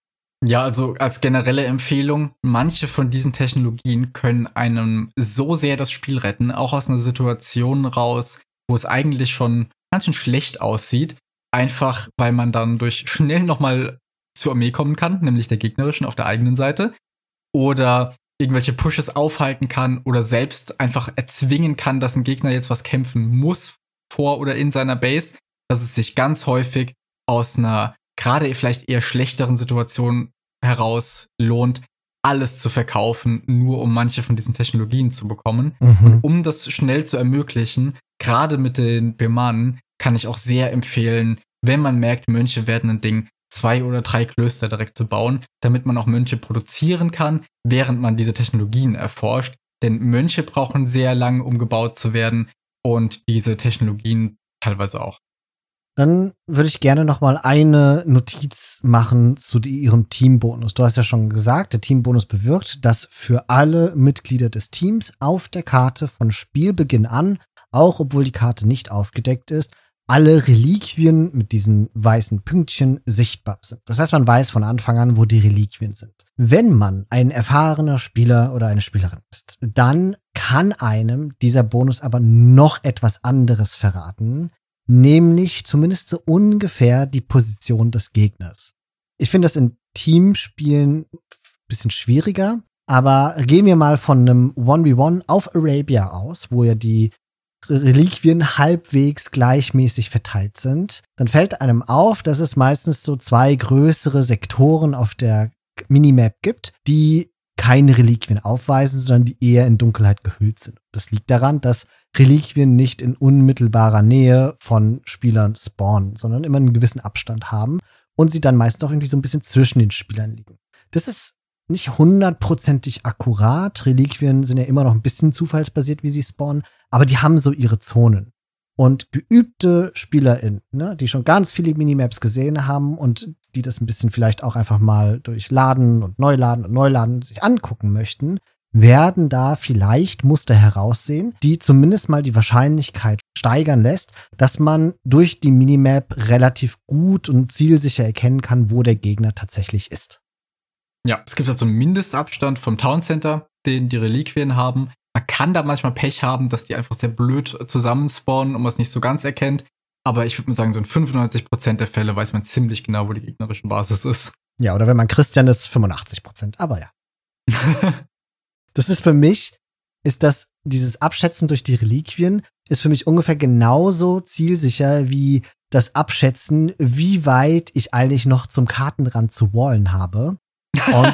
Ja, also als generelle Empfehlung, manche von diesen Technologien können einem so sehr das Spiel retten, auch aus einer Situation raus, wo es eigentlich schon ganz schön schlecht aussieht, einfach weil man dann durch schnell nochmal zur Armee kommen kann, nämlich der gegnerischen auf der eigenen Seite, oder irgendwelche Pushes aufhalten kann oder selbst einfach erzwingen kann, dass ein Gegner jetzt was kämpfen muss vor oder in seiner Base, dass es sich ganz häufig aus einer gerade vielleicht eher schlechteren Situation heraus lohnt, alles zu verkaufen, nur um manche von diesen Technologien zu bekommen. Mhm. Und um das schnell zu ermöglichen, gerade mit den Birmanen, kann ich auch sehr empfehlen, wenn man merkt, Mönche werden ein Ding, zwei oder drei Klöster direkt zu bauen, damit man auch Mönche produzieren kann, während man diese Technologien erforscht. Denn Mönche brauchen sehr lang, um gebaut zu werden, und diese Technologien teilweise auch. Dann würde ich gerne noch mal eine Notiz machen zu die, ihrem Teambonus. Du hast ja schon gesagt, der Teambonus bewirkt, dass für alle Mitglieder des Teams auf der Karte von Spielbeginn an, auch obwohl die Karte nicht aufgedeckt ist, alle Reliquien mit diesen weißen Pünktchen sichtbar sind. Das heißt, man weiß von Anfang an, wo die Reliquien sind. Wenn man ein erfahrener Spieler oder eine Spielerin ist, dann kann einem dieser Bonus aber noch etwas anderes verraten, nämlich zumindest so ungefähr die Position des Gegners. Ich finde das in Teamspielen ein bisschen schwieriger, aber gehen wir mal von einem eins gegen eins auf Arabia aus, wo ja die Reliquien halbwegs gleichmäßig verteilt sind. Dann fällt einem auf, dass es meistens so zwei größere Sektoren auf der Minimap gibt, die keine Reliquien aufweisen, sondern die eher in Dunkelheit gehüllt sind. Das liegt daran, dass Reliquien nicht in unmittelbarer Nähe von Spielern spawnen, sondern immer einen gewissen Abstand haben und sie dann meistens auch irgendwie so ein bisschen zwischen den Spielern liegen. Das ist nicht hundertprozentig akkurat. Reliquien sind ja immer noch ein bisschen zufallsbasiert, wie sie spawnen, aber die haben so ihre Zonen. Und geübte SpielerInnen, ne, die schon ganz viele Minimaps gesehen haben und die das ein bisschen vielleicht auch einfach mal durch Laden und Neuladen und Neuladen sich angucken möchten, werden da vielleicht Muster heraussehen, die zumindest mal die Wahrscheinlichkeit steigern lässt, dass man durch die Minimap relativ gut und zielsicher erkennen kann, wo der Gegner tatsächlich ist. Ja, es gibt halt so einen Mindestabstand vom Town Center, den die Reliquien haben. Man kann da manchmal Pech haben, dass die einfach sehr blöd zusammenspawnen und man es nicht so ganz erkennt. Aber ich würde mal sagen, so in fünfundneunzig Prozent der Fälle weiß man ziemlich genau, wo die gegnerische Basis ist. Ja, oder wenn man Christian ist, fünfundachtzig Prozent. Aber ja. Das ist für mich, ist das, dieses Abschätzen durch die Reliquien, ist für mich ungefähr genauso zielsicher wie das Abschätzen, wie weit ich eigentlich noch zum Kartenrand zu wallen habe. Und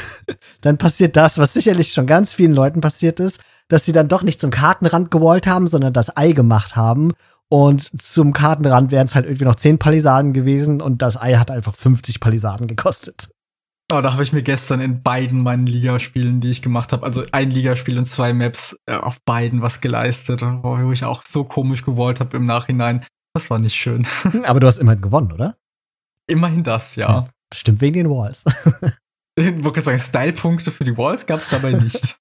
dann passiert das, was sicherlich schon ganz vielen Leuten passiert ist, dass sie dann doch nicht zum Kartenrand gewallt haben, sondern das Ei gemacht haben. Und zum Kartenrand wären es halt irgendwie noch zehn Palisaden gewesen und das Ei hat einfach fünfzig Palisaden gekostet. Oh, da habe ich mir gestern in beiden meinen Ligaspielen, die ich gemacht habe, also ein Ligaspiel und zwei Maps, äh, auf beiden was geleistet, wo ich auch so komisch gewollt habe im Nachhinein. Das war nicht schön. Aber du hast immerhin gewonnen, oder? Immerhin das, ja. ja bestimmt wegen den Walls. Ich wollte sagen, Style-Punkte für die Walls gab es dabei nicht.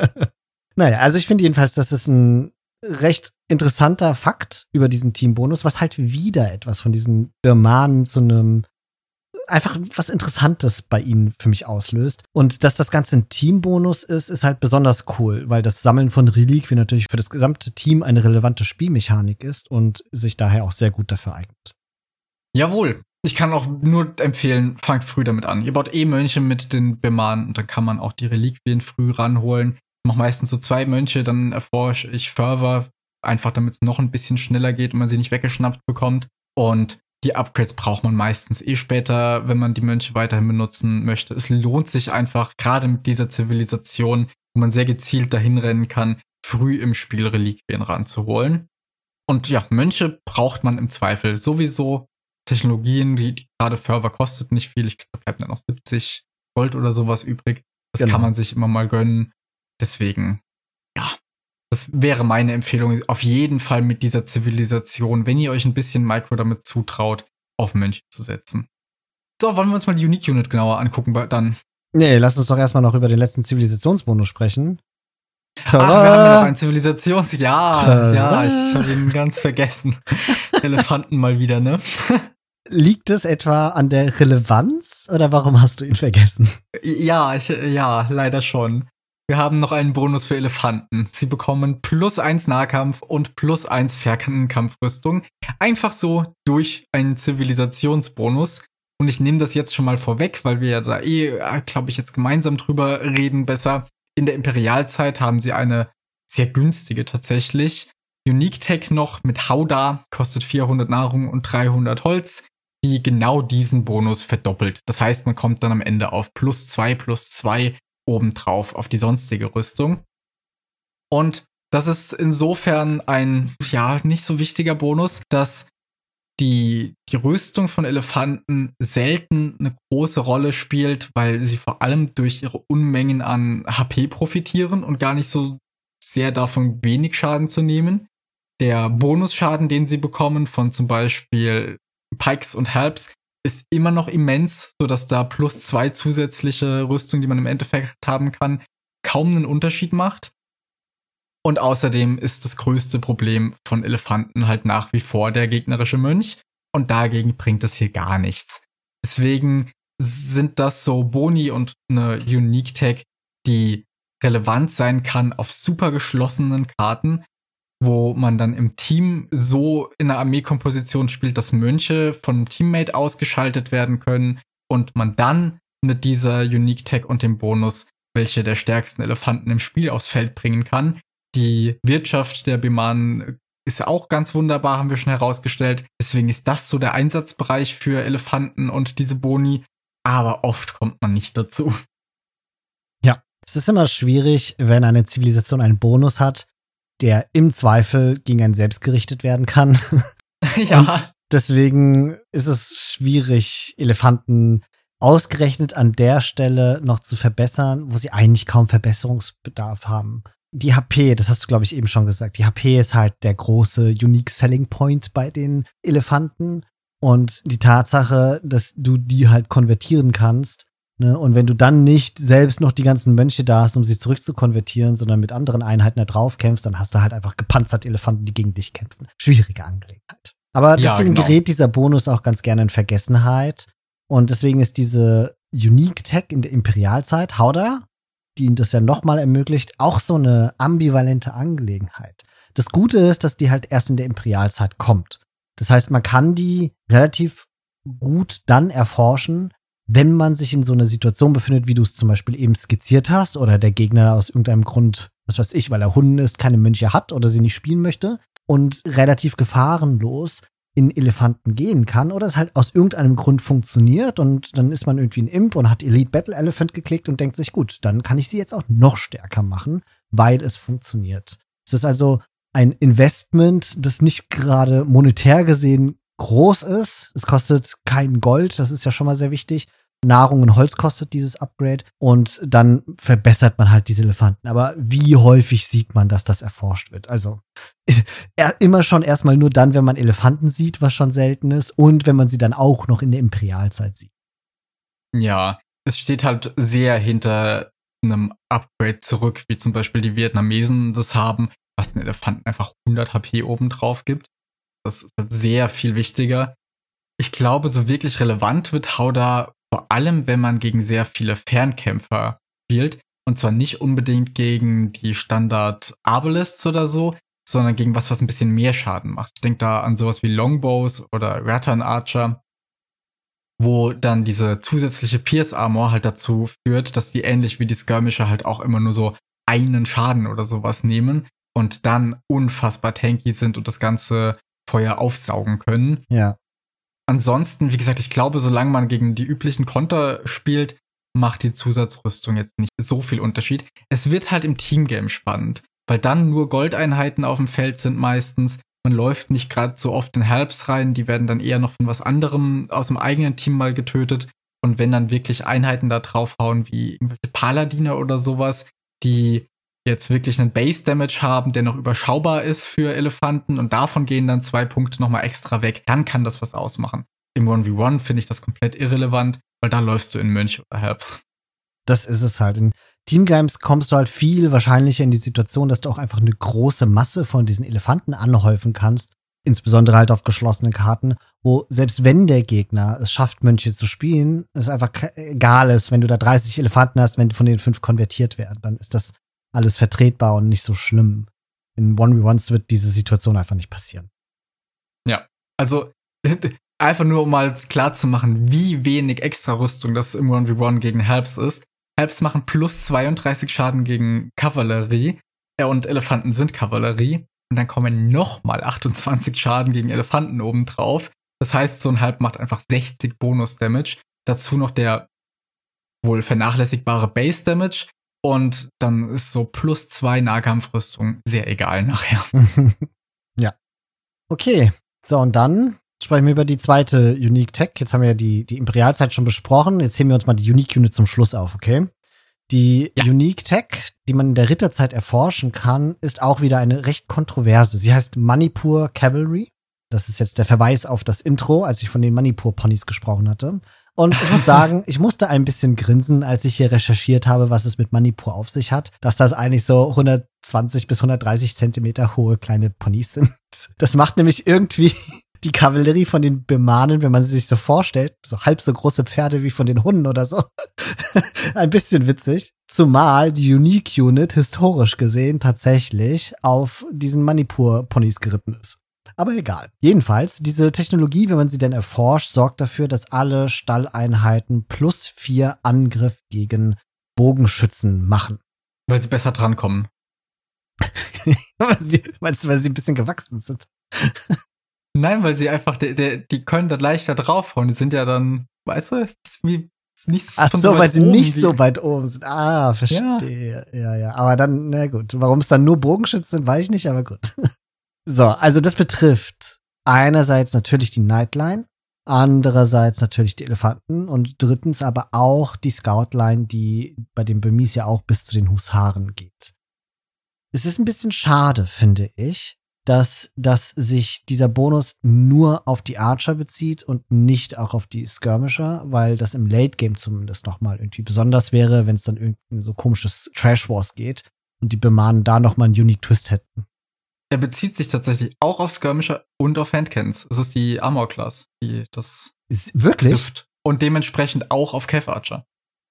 Naja, also ich finde jedenfalls, das ist ein recht interessanter Fakt über diesen Teambonus, was halt wieder etwas von diesen Irrmanen zu einem einfach was Interessantes bei ihnen für mich auslöst. Und dass das Ganze ein Teambonus ist, ist halt besonders cool, weil das Sammeln von Reliquien natürlich für das gesamte Team eine relevante Spielmechanik ist und sich daher auch sehr gut dafür eignet. Jawohl. Ich kann auch nur empfehlen, fangt früh damit an. Ihr baut eh Mönche mit den Bemanen und dann kann man auch die Reliquien früh ranholen. Ich mache meistens so zwei Mönche, dann erforsche ich Fervor, einfach damit es noch ein bisschen schneller geht und man sie nicht weggeschnappt bekommt. Und die Upgrades braucht man meistens eh später, wenn man die Mönche weiterhin benutzen möchte. Es lohnt sich einfach, gerade mit dieser Zivilisation, wo man sehr gezielt dahin rennen kann, früh im Spiel Reliquien ranzuholen. Und ja, Mönche braucht man im Zweifel sowieso. Technologien, die, die gerade Fervor kostet nicht viel. Ich glaube, da bleibt dann noch siebzig Gold oder sowas übrig. Das genau. Kann man sich immer mal gönnen. Deswegen, ja, das wäre meine Empfehlung. Auf jeden Fall mit dieser Zivilisation, wenn ihr euch ein bisschen Micro damit zutraut, auf Mönche zu setzen. So, wollen wir uns mal die Unique Unit genauer angucken dann? Nee, lass uns doch erstmal noch über den letzten Zivilisationsbonus sprechen. Tada! Ach, wir haben noch einen Zivilisations... Ja, Tada. ja, ich habe ihn ganz vergessen. Elefanten mal wieder, ne? Liegt es etwa an der Relevanz oder warum hast du ihn vergessen? Ja, ich, ja, leider schon. Wir haben noch einen Bonus für Elefanten. Sie bekommen plus eins Nahkampf und plus eins Fernkampfrüstung. Einfach so durch einen Zivilisationsbonus. Und ich nehme das jetzt schon mal vorweg, weil wir ja da eh, glaube ich, jetzt gemeinsam drüber reden besser. In der Imperialzeit haben sie eine sehr günstige tatsächlich Unique Tech noch mit Hauda, kostet vierhundert Nahrung und dreihundert Holz, die genau diesen Bonus verdoppelt. Das heißt, man kommt dann am Ende auf plus zwei, plus zwei obendrauf auf die sonstige Rüstung. Und das ist insofern ein, ja, nicht so wichtiger Bonus, dass die, die Rüstung von Elefanten selten eine große Rolle spielt, weil sie vor allem durch ihre Unmengen an H P profitieren und gar nicht so sehr davon wenig Schaden zu nehmen. Der Bonusschaden, den sie bekommen von zum Beispiel Pikes und Helps, ist immer noch immens, sodass da plus zwei zusätzliche Rüstung, die man im Endeffekt haben kann, kaum einen Unterschied macht. Und außerdem ist das größte Problem von Elefanten halt nach wie vor der gegnerische Mönch. Und dagegen bringt das hier gar nichts. Deswegen sind das so Boni und eine Unique Tech, die relevant sein kann auf super geschlossenen Karten, wo man dann im Team so in einer Armeekomposition spielt, dass Mönche von einem Teammate ausgeschaltet werden können und man dann mit dieser Unique Tech und dem Bonus welche der stärksten Elefanten im Spiel aufs Feld bringen kann. Die Wirtschaft der Bemanen ist ja auch ganz wunderbar, haben wir schon herausgestellt. Deswegen ist das so der Einsatzbereich für Elefanten und diese Boni. Aber oft kommt man nicht dazu. Ja, es ist immer schwierig, wenn eine Zivilisation einen Bonus hat, der im Zweifel gegen einen selbst gerichtet werden kann. Ja. Und deswegen ist es schwierig, Elefanten ausgerechnet an der Stelle noch zu verbessern, wo sie eigentlich kaum Verbesserungsbedarf haben. Die H P, das hast du, glaube ich, eben schon gesagt, die H P ist halt der große Unique Selling Point bei den Elefanten und die Tatsache, dass du die halt konvertieren kannst, ne? Und wenn du dann nicht selbst noch die ganzen Mönche da hast, um sie zurückzukonvertieren, sondern mit anderen Einheiten da drauf kämpfst, dann hast du halt einfach gepanzerte Elefanten, die gegen dich kämpfen. Schwierige Angelegenheit. Aber Ja, deswegen genau. gerät dieser Bonus auch ganz gerne in Vergessenheit. Und deswegen ist diese Unique Tech in der Imperialzeit, Howdah, die ihnen das ja nochmal ermöglicht, auch so eine ambivalente Angelegenheit. Das Gute ist, dass die halt erst in der Imperialzeit kommt. Das heißt, man kann die relativ gut dann erforschen, wenn man sich in so einer Situation befindet, wie du es zum Beispiel eben skizziert hast, oder der Gegner aus irgendeinem Grund, was weiß ich, weil er Hunden ist, keine Mönche hat oder sie nicht spielen möchte und relativ gefahrenlos in Elefanten gehen kann oder es halt aus irgendeinem Grund funktioniert und dann ist man irgendwie ein Imp und hat Elite Battle Elephant geklickt und denkt sich, gut, dann kann ich sie jetzt auch noch stärker machen, weil es funktioniert. Es ist also ein Investment, das nicht gerade monetär gesehen groß ist. Es kostet kein Gold, das ist ja schon mal sehr wichtig. Nahrung und Holz kostet dieses Upgrade und dann verbessert man halt diese Elefanten. Aber wie häufig sieht man, dass das erforscht wird? Also immer schon erstmal nur dann, wenn man Elefanten sieht, was schon selten ist und wenn man sie dann auch noch in der Imperialzeit sieht. Ja, es steht halt sehr hinter einem Upgrade zurück, wie zum Beispiel die Vietnamesen das haben, was den Elefanten einfach hundert H P obendrauf gibt. Das ist halt sehr viel wichtiger. Ich glaube, so wirklich relevant wird Howdah vor allem, wenn man gegen sehr viele Fernkämpfer spielt. Und zwar nicht unbedingt gegen die Standard-Arbalists oder so, sondern gegen was, was ein bisschen mehr Schaden macht. Ich denke da an sowas wie Longbows oder Rattan Archer, wo dann diese zusätzliche Pierce Armor halt dazu führt, dass die ähnlich wie die Skirmisher halt auch immer nur so einen Schaden oder sowas nehmen und dann unfassbar tanky sind und das ganze Feuer aufsaugen können. Ja. Ansonsten, wie gesagt, ich glaube, solange man gegen die üblichen Konter spielt, macht die Zusatzrüstung jetzt nicht so viel Unterschied. Es wird halt im Teamgame spannend, weil dann nur Goldeinheiten auf dem Feld sind meistens. Man läuft nicht gerade so oft in Helps rein, die werden dann eher noch von was anderem aus dem eigenen Team mal getötet. Und wenn dann wirklich Einheiten da draufhauen, wie irgendwelche Paladiner oder sowas, die jetzt wirklich einen Base-Damage haben, der noch überschaubar ist für Elefanten und davon gehen dann zwei Punkte nochmal extra weg, dann kann das was ausmachen. Im eins gegen eins finde ich das komplett irrelevant, weil da läufst du in Mönch oder Helps. Das ist es halt. In Teamgames kommst du halt viel wahrscheinlicher in die Situation, dass du auch einfach eine große Masse von diesen Elefanten anhäufen kannst, insbesondere halt auf geschlossenen Karten, wo selbst wenn der Gegner es schafft, Mönche zu spielen, es einfach egal ist, wenn du da dreißig Elefanten hast, wenn von denen fünf konvertiert werden, dann ist das alles vertretbar und nicht so schlimm. In eins gegen eins wird diese Situation einfach nicht passieren. Ja, also einfach nur, um mal klar zu machen, wie wenig Extra-Rüstung das im eins gegen eins gegen Helps ist. Helps machen plus zweiunddreißig Schaden gegen Kavallerie. Ja, und Elefanten sind Kavallerie. Und dann kommen nochmal achtundzwanzig Schaden gegen Elefanten obendrauf. Das heißt, so ein Help macht einfach sechzig Bonus-Damage. Dazu noch der wohl vernachlässigbare Base-Damage. Und dann ist so plus zwei Nahkampfrüstung sehr egal nachher. Ja. Okay. So, und dann sprechen wir über die zweite Unique Tech. Jetzt haben wir ja die, die Imperialzeit schon besprochen. Jetzt heben wir uns mal die Unique Unit zum Schluss auf, okay? Die ja. Unique Tech, die man in der Ritterzeit erforschen kann, ist auch wieder eine recht kontroverse. Sie heißt Manipur Cavalry. Das ist jetzt der Verweis auf das Intro, als ich von den Manipur-Ponys gesprochen hatte. Und ich muss sagen, ich musste ein bisschen grinsen, als ich hier recherchiert habe, was es mit Manipur auf sich hat. Dass das eigentlich so hundertzwanzig bis hundertdreißig Zentimeter hohe kleine Ponys sind. Das macht nämlich irgendwie die Kavallerie von den Bemanen, wenn man sie sich so vorstellt, so halb so große Pferde wie von den Hunden oder so. Ein bisschen witzig. Zumal die Unique Unit historisch gesehen tatsächlich auf diesen Manipur-Ponys geritten ist. Aber egal. Jedenfalls, diese Technologie, wenn man sie denn erforscht, sorgt dafür, dass alle Stalleinheiten plus vier Angriff gegen Bogenschützen machen. Weil sie besser drankommen. Meinst du, weil sie ein bisschen gewachsen sind? Nein, weil sie einfach, die, die, die können dann leichter draufhauen. Die sind ja dann, weißt du, es ist wie ist nicht Ach so, so weil sie nicht wie, so weit oben sind. Ah, verstehe. Ja, ja. ja. Aber dann, na gut. Warum es dann nur Bogenschützen sind, weiß ich nicht, aber gut. So, also das betrifft einerseits natürlich die Nightline, Andererseits natürlich die Elefanten und drittens aber auch die Scoutline, die bei den Burmese ja auch bis zu den Husaren geht. Es ist ein bisschen schade, finde ich, dass, dass sich dieser Bonus nur auf die Archer bezieht und nicht auch auf die Skirmisher, weil das im Late Game zumindest nochmal irgendwie besonders wäre, wenn es dann irgendwie so komisches Trash Wars geht und die Bemanen da nochmal einen Unique Twist hätten. Er bezieht sich tatsächlich auch auf Skirmisher und auf Handcannons. Es ist die Armor Class, die das ist wirklich trifft. Und dementsprechend auch auf Cav Archer.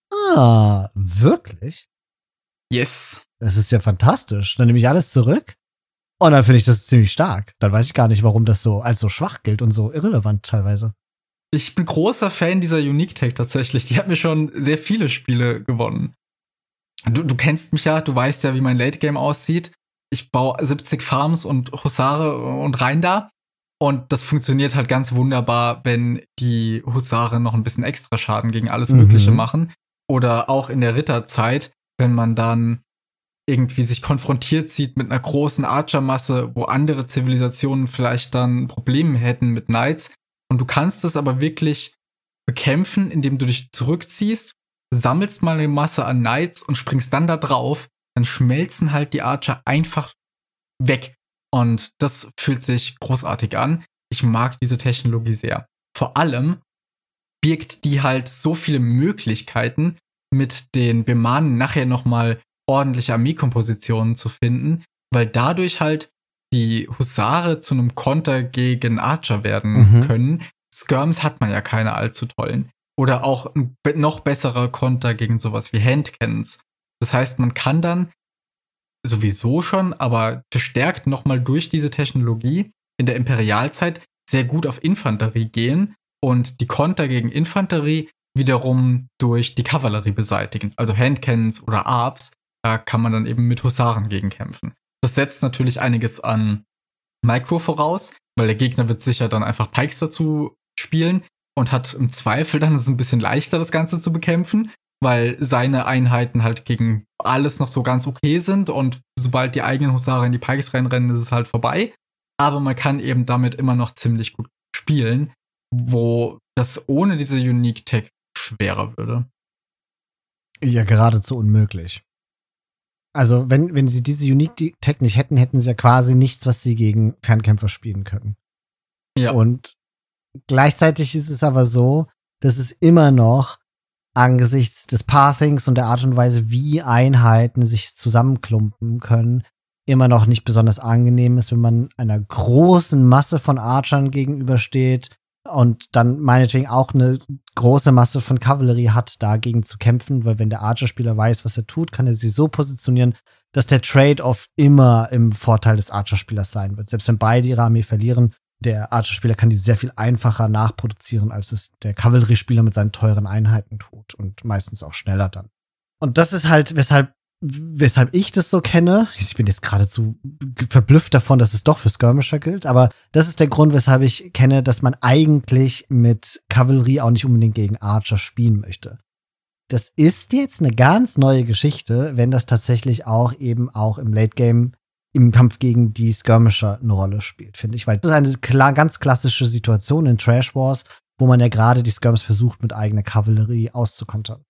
Ah, wirklich? Yes. Das ist ja fantastisch. Dann nehme ich alles zurück. Und dann finde ich das ziemlich stark. Dann weiß ich gar nicht, warum das so als so schwach gilt und so irrelevant teilweise. Ich bin großer Fan dieser Unique Tech tatsächlich. Die hat mir schon sehr viele Spiele gewonnen. Du, du kennst mich ja, du weißt ja, wie mein Late Game aussieht. Ich baue siebzig Farms und Husare und rein da. Und das funktioniert halt ganz wunderbar, wenn die Husare noch ein bisschen extra Schaden gegen alles Mögliche mhm. machen. Oder auch in der Ritterzeit, wenn man dann irgendwie sich konfrontiert sieht mit einer großen Archer-Masse, wo andere Zivilisationen vielleicht dann Probleme hätten mit Knights. Und du kannst es aber wirklich bekämpfen, indem du dich zurückziehst, sammelst mal eine Masse an Knights und springst dann da drauf. Dann schmelzen halt die Archer einfach weg. Und das fühlt sich großartig an. Ich mag diese Technologie sehr. Vor allem birgt die halt so viele Möglichkeiten, mit den Bemanen nachher nochmal ordentliche Armeekompositionen zu finden, weil dadurch halt die Husare zu einem Konter gegen Archer werden mhm. können. Skirms hat man ja keine allzu tollen. Oder auch ein noch besserer Konter gegen sowas wie Handcannons. Das heißt, man kann dann sowieso schon, aber verstärkt nochmal durch diese Technologie in der Imperialzeit sehr gut auf Infanterie gehen und die Konter gegen Infanterie wiederum durch die Kavallerie beseitigen. Also Handcannons oder Arps, da kann man dann eben mit Husaren gegenkämpfen. Das setzt natürlich einiges an Micro voraus, weil der Gegner wird sicher dann einfach Pikes dazu spielen und hat im Zweifel dann ist es ein bisschen leichter, das Ganze zu bekämpfen, weil seine Einheiten halt gegen alles noch so ganz okay sind und sobald die eigenen Husare in die Pikes reinrennen, ist es halt vorbei. Aber man kann eben damit immer noch ziemlich gut spielen, wo das ohne diese Unique Tech schwerer würde. Ja, geradezu unmöglich. Also, wenn, wenn sie diese Unique Tech nicht hätten, hätten sie ja quasi nichts, was sie gegen Fernkämpfer spielen können. Ja. Und gleichzeitig ist es aber so, dass es immer noch angesichts des Pathings und der Art und Weise, wie Einheiten sich zusammenklumpen können, immer noch nicht besonders angenehm ist, wenn man einer großen Masse von Archern gegenübersteht und dann meinetwegen auch eine große Masse von Kavallerie hat, dagegen zu kämpfen, weil wenn der Archer-Spieler weiß, was er tut, kann er sie so positionieren, dass der Trade-off immer im Vorteil des Archer-Spielers sein wird. Selbst wenn beide ihre Armee verlieren, der Archer-Spieler kann die sehr viel einfacher nachproduzieren, als es der Kavalleriespieler mit seinen teuren Einheiten tut und meistens auch schneller dann. Und das ist halt, weshalb weshalb ich das so kenne. Ich bin jetzt geradezu verblüfft davon, dass es doch für Skirmisher gilt, aber das ist der Grund, weshalb ich kenne, dass man eigentlich mit Kavallerie auch nicht unbedingt gegen Archer spielen möchte. Das ist jetzt eine ganz neue Geschichte, wenn das tatsächlich auch eben auch im Late Game im Kampf gegen die Skirmisher eine Rolle spielt, finde ich, weil das ist eine klar, ganz klassische Situation in Trash Wars, wo man ja gerade die Skirms versucht, mit eigener Kavallerie auszukontern.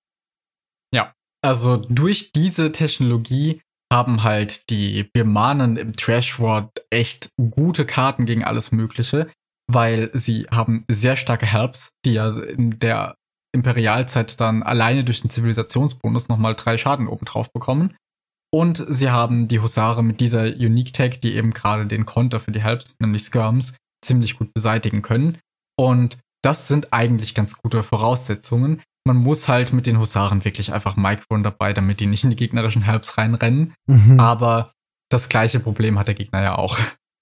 Ja, also durch diese Technologie haben halt die Birmanen im Trash War echt gute Karten gegen alles Mögliche, weil sie haben sehr starke Helps, die ja in der Imperialzeit dann alleine durch den Zivilisationsbonus nochmal drei Schaden obendrauf bekommen. Und sie haben die Husare mit dieser Unique Tech, die eben gerade den Konter für die Helps, nämlich Skirms, ziemlich gut beseitigen können. Und das sind eigentlich ganz gute Voraussetzungen. Man muss halt mit den Husaren wirklich einfach micron dabei, damit die nicht in die gegnerischen Helps reinrennen. Mhm. Aber das gleiche Problem hat der Gegner ja auch.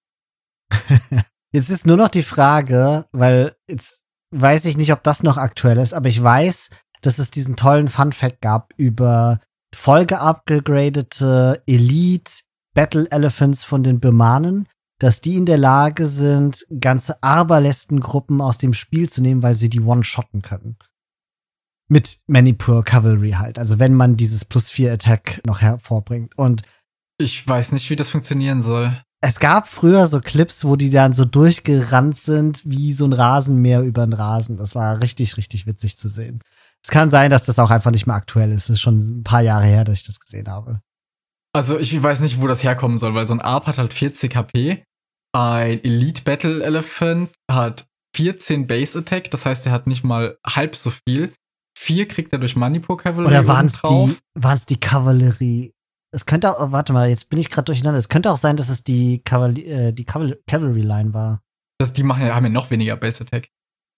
Jetzt ist nur noch die Frage, weil jetzt weiß ich nicht, ob das noch aktuell ist, aber ich weiß, dass es diesen tollen Fun-Fact gab über voll geupgradete Elite Battle Elephants von den Birmanen, dass die in der Lage sind, ganze Arbalestengruppen aus dem Spiel zu nehmen, weil sie die one-shotten können. Mit Manipur Cavalry halt. Also wenn man dieses Plus vier Attack noch hervorbringt. Und ich weiß nicht, wie das funktionieren soll. Es gab früher so Clips, wo die dann so durchgerannt sind, wie so ein Rasenmäher über den Rasen. Das war richtig, richtig witzig zu sehen. Es kann sein, dass das auch einfach nicht mehr aktuell ist. Es ist schon ein paar Jahre her, dass ich das gesehen habe. Also ich weiß nicht, wo das herkommen soll, weil so ein Arp hat halt vierzig H P. Ein Elite Battle Elephant hat vierzehn Base Attack. Das heißt, er hat nicht mal halb so viel. Vier kriegt er durch Manipur Cavalry. Oder waren es die, waren's die Kavallerie? Es könnte auch, warte mal, jetzt bin ich gerade durcheinander. Es könnte auch sein, dass es die, Cavalry, äh, die Caval- Cavalry Line war. Das, die machen, haben ja noch weniger Base Attack.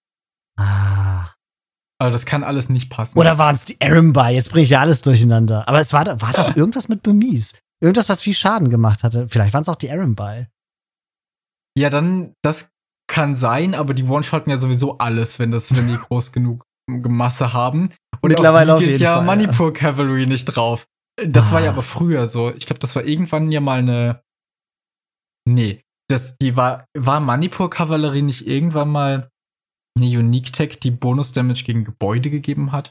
Ah. Aber das kann alles nicht passen. Oder waren es die Erembai? Jetzt bringe ich ja alles durcheinander. Aber es war, war doch irgendwas mit Burmese. Irgendwas, was viel Schaden gemacht hatte. Vielleicht waren es auch die Erembai. Ja, dann, das kann sein, aber die One-Shotten ja sowieso alles, wenn das, wenn die groß genug Masse haben. Und mittlerweile auf die auf geht jeden ja Fall, Manipur Cavalry nicht drauf. Das Ah. war ja aber früher so. Ich glaube, das war irgendwann ja mal eine. Nee, das, die war, war Manipur Kavallerie nicht irgendwann mal eine Unique Tech, die Bonus-Damage gegen Gebäude gegeben hat?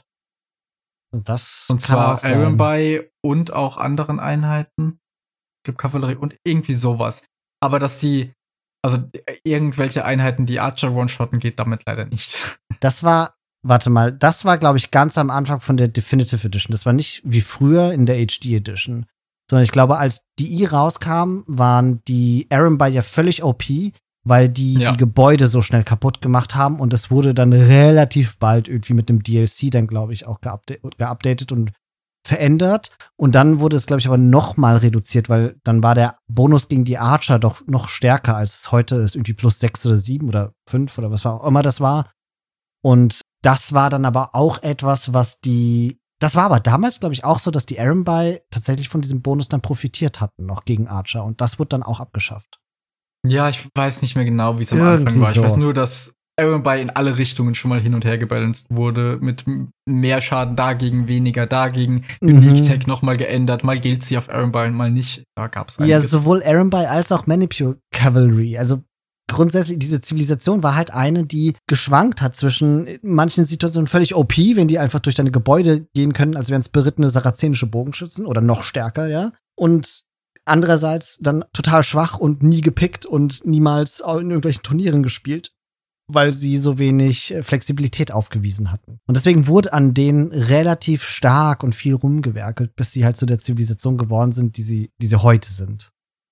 Und das Und kann zwar auch sein. Erembai und auch anderen Einheiten. Ich glaube, Kavallerie und irgendwie sowas. Aber dass die, also irgendwelche Einheiten, die Archer One-Shotten, geht damit leider nicht. Das war, warte mal, das war, glaube ich, ganz am Anfang von der Definitive Edition. Das war nicht wie früher in der H D Edition. Sondern ich glaube, als die I rauskam, waren die Erembai ja völlig O P, weil die Ja. die Gebäude so schnell kaputt gemacht haben. Und das wurde dann relativ bald irgendwie mit dem D L C dann, glaube ich, auch geupda- geupdatet und verändert. Und dann wurde es, glaube ich, aber noch mal reduziert, weil dann war der Bonus gegen die Archer doch noch stärker, als es heute ist. Irgendwie plus sechs oder sieben oder fünf oder was auch immer das war. Und das war dann aber auch etwas, was die Das war aber damals, glaube ich, auch so, dass die Erembai tatsächlich von diesem Bonus dann profitiert hatten, noch gegen Archer. Und das wurde dann auch abgeschafft. Ja, ich weiß nicht mehr genau, wie es am Irgendwie Anfang war. Ich so. weiß nur, dass Erembai in alle Richtungen schon mal hin und her gebalanced wurde. Mit m- mehr Schaden dagegen, weniger dagegen. Mhm. Unique Tech noch mal geändert. Mal gilt sie auf Erembai und mal nicht. Da gab's Ja, einiges. sowohl Erembai als auch Manipur Cavalry. Also grundsätzlich, diese Zivilisation war halt eine, die geschwankt hat zwischen manchen Situationen völlig O P, wenn die einfach durch deine Gebäude gehen können, als wären es berittene sarazenische Bogenschützen oder noch stärker, ja. Und andererseits dann total schwach und nie gepickt und niemals in irgendwelchen Turnieren gespielt, weil sie so wenig äh, Flexibilität aufgewiesen hatten. Und deswegen wurde an denen relativ stark und viel rumgewerkelt, bis sie halt zu der Zivilisation geworden sind, die sie, die sie heute sind.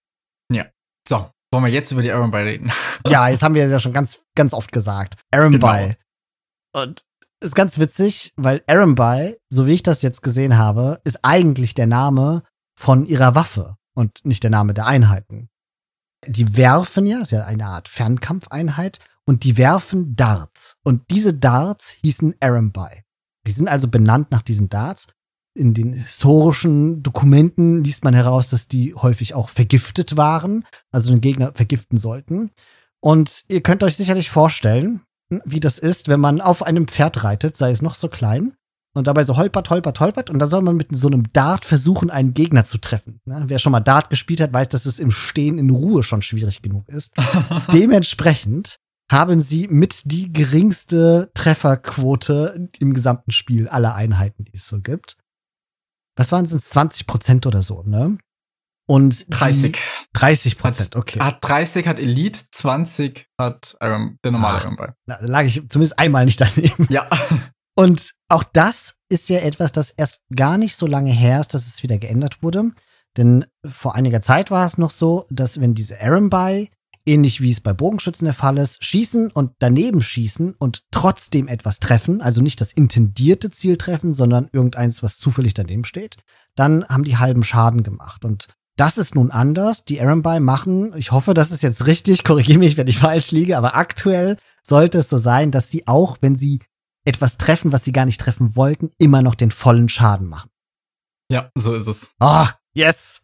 So, wollen wir jetzt über die Erembai reden? Ja, jetzt haben wir es ja schon ganz, ganz oft gesagt. Erembai. Und ist ganz witzig, weil Erembai, so wie ich das jetzt gesehen habe, ist eigentlich der Name von ihrer Waffe und nicht der Name der Einheiten. Die werfen ja, ist ja eine Art Fernkampfeinheit, und die werfen Darts. Und diese Darts hießen Erembai. Die sind also benannt nach diesen Darts. In den historischen Dokumenten liest man heraus, dass die häufig auch vergiftet waren, also den Gegner vergiften sollten. Und ihr könnt euch sicherlich vorstellen, wie das ist, wenn man auf einem Pferd reitet, sei es noch so klein, und dabei so holpert, holpert, holpert, und dann soll man mit so einem Dart versuchen, einen Gegner zu treffen. Ne? Wer schon mal Dart gespielt hat, weiß, dass es im Stehen in Ruhe schon schwierig genug ist. Dementsprechend haben sie mit die geringste Trefferquote im gesamten Spiel aller Einheiten, die es so gibt. Was waren es? zwanzig Prozent oder so, ne? Und dreißig. Die, dreißig Prozent, okay. Hat dreißig hat Elite, zwanzig hat Erem, der normale Ach. Erembai. Da lag ich zumindest einmal nicht daneben. Ja. Und auch das ist ja etwas, das erst gar nicht so lange her ist, dass es wieder geändert wurde. Denn vor einiger Zeit war es noch so, dass wenn diese Erembai, ähnlich wie es bei Bogenschützen der Fall ist, schießen und daneben schießen und trotzdem etwas treffen, also nicht das intendierte Ziel treffen, sondern irgendeins, was zufällig daneben steht, dann haben die halben Schaden gemacht. Und das ist nun anders. Die Erembai machen, ich hoffe, das ist jetzt richtig, korrigiere mich, wenn ich falsch liege, aber aktuell sollte es so sein, dass sie auch, wenn sie etwas treffen, was sie gar nicht treffen wollten, immer noch den vollen Schaden machen. Ja, so ist es. Ah, yes!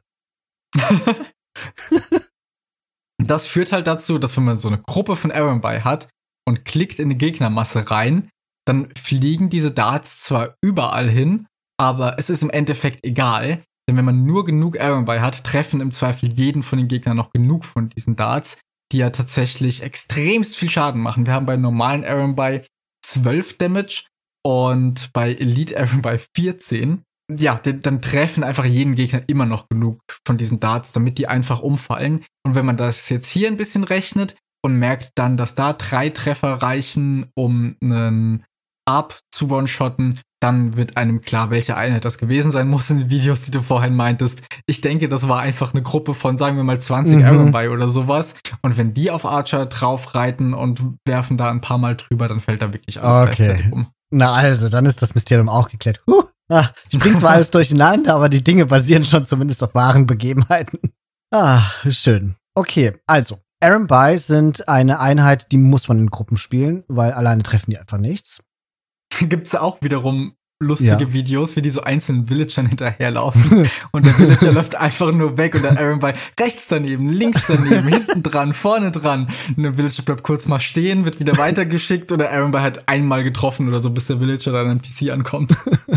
Das führt halt dazu, dass wenn man so eine Gruppe von Erembai hat und klickt in die Gegnermasse rein, dann fliegen diese Darts zwar überall hin, aber es ist im Endeffekt egal, denn wenn man nur genug Erembai hat, treffen im Zweifel jeden von den Gegnern noch genug von diesen Darts, die ja tatsächlich extremst viel Schaden machen. Wir haben bei normalen Erembai zwölf Damage und bei Elite Erembai vierzehn. ja, dann treffen einfach jeden Gegner immer noch genug von diesen Darts, damit die einfach umfallen. Und wenn man das jetzt hier ein bisschen rechnet und merkt dann, dass da drei Treffer reichen, um einen Arp zu one-shotten, dann wird einem klar, welche Einheit das gewesen sein muss in den Videos, die du vorhin meintest. Ich denke, das war einfach eine Gruppe von, sagen wir mal, zwanzig mhm. Ironby oder sowas. Und wenn die auf Archer drauf reiten und werfen da ein paar Mal drüber, dann fällt da wirklich alles okay. gleichzeitig um. Na also, dann ist das Mysterium auch geklärt. Huh. Ah, ich bring zwar alles durcheinander, aber die Dinge basieren schon zumindest auf wahren Begebenheiten. Ah, schön. Okay, also, Ironby sind eine Einheit, die muss man in Gruppen spielen, weil alleine treffen die einfach nichts. Gibt's auch wiederum lustige ja. Videos, wie die so einzelnen Villagern hinterherlaufen und der Villager läuft einfach nur weg und der Ironby rechts daneben, links daneben, hinten dran, vorne dran. Und der Villager bleibt kurz mal stehen, wird wieder weitergeschickt und der Ironby hat einmal getroffen oder so, bis der Villager dann am T C ankommt.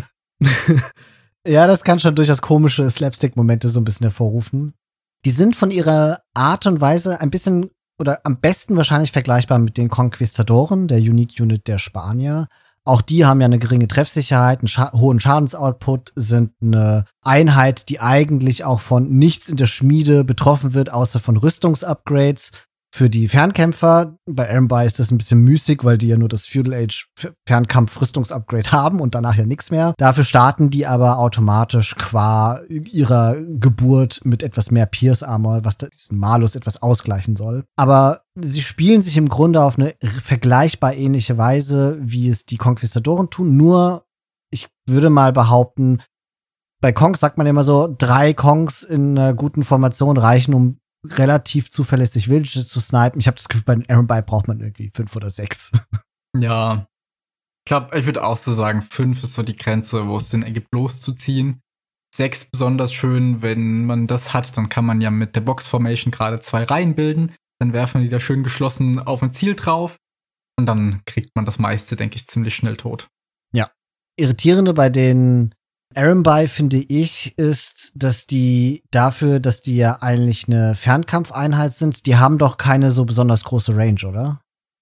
Ja, das kann schon durchaus komische Slapstick-Momente so ein bisschen hervorrufen. Die sind von ihrer Art und Weise ein bisschen oder am besten wahrscheinlich vergleichbar mit den Conquistadoren, der Unique Unit der Spanier. Auch die haben ja eine geringe Treffsicherheit, einen scha- hohen Schadensoutput, sind eine Einheit, die eigentlich auch von nichts in der Schmiede betroffen wird, außer von Rüstungsupgrades. Für die Fernkämpfer, bei Ironby ist das ein bisschen müßig, weil die ja nur das Feudal Age Fernkampf-Rüstungsupgrade haben und danach ja nichts mehr. Dafür starten die aber automatisch qua ihrer Geburt mit etwas mehr Pierce Armor, was diesen Malus etwas ausgleichen soll. Aber sie spielen sich im Grunde auf eine vergleichbar ähnliche Weise, wie es die Conquistadoren tun. Nur, ich würde mal behaupten, bei Kongs sagt man immer so, drei Kongs in einer guten Formation reichen, um relativ zuverlässig Villages zu snipen. Ich habe das Gefühl, bei den Ironby braucht man irgendwie fünf oder sechs. Ja, ich glaube, ich würde auch so sagen, fünf ist so die Grenze, wo es Sinn ergibt, loszuziehen. Sechs besonders schön, wenn man das hat, dann kann man ja mit der Box-Formation gerade zwei Reihen bilden. Dann werfen die da schön geschlossen auf ein Ziel drauf und dann kriegt man das meiste, denke ich, ziemlich schnell tot. Ja. Irritierende bei den Ironby, finde ich, ist, dass die dafür, dass die ja eigentlich eine Fernkampfeinheit sind, die haben doch keine so besonders große Range, oder?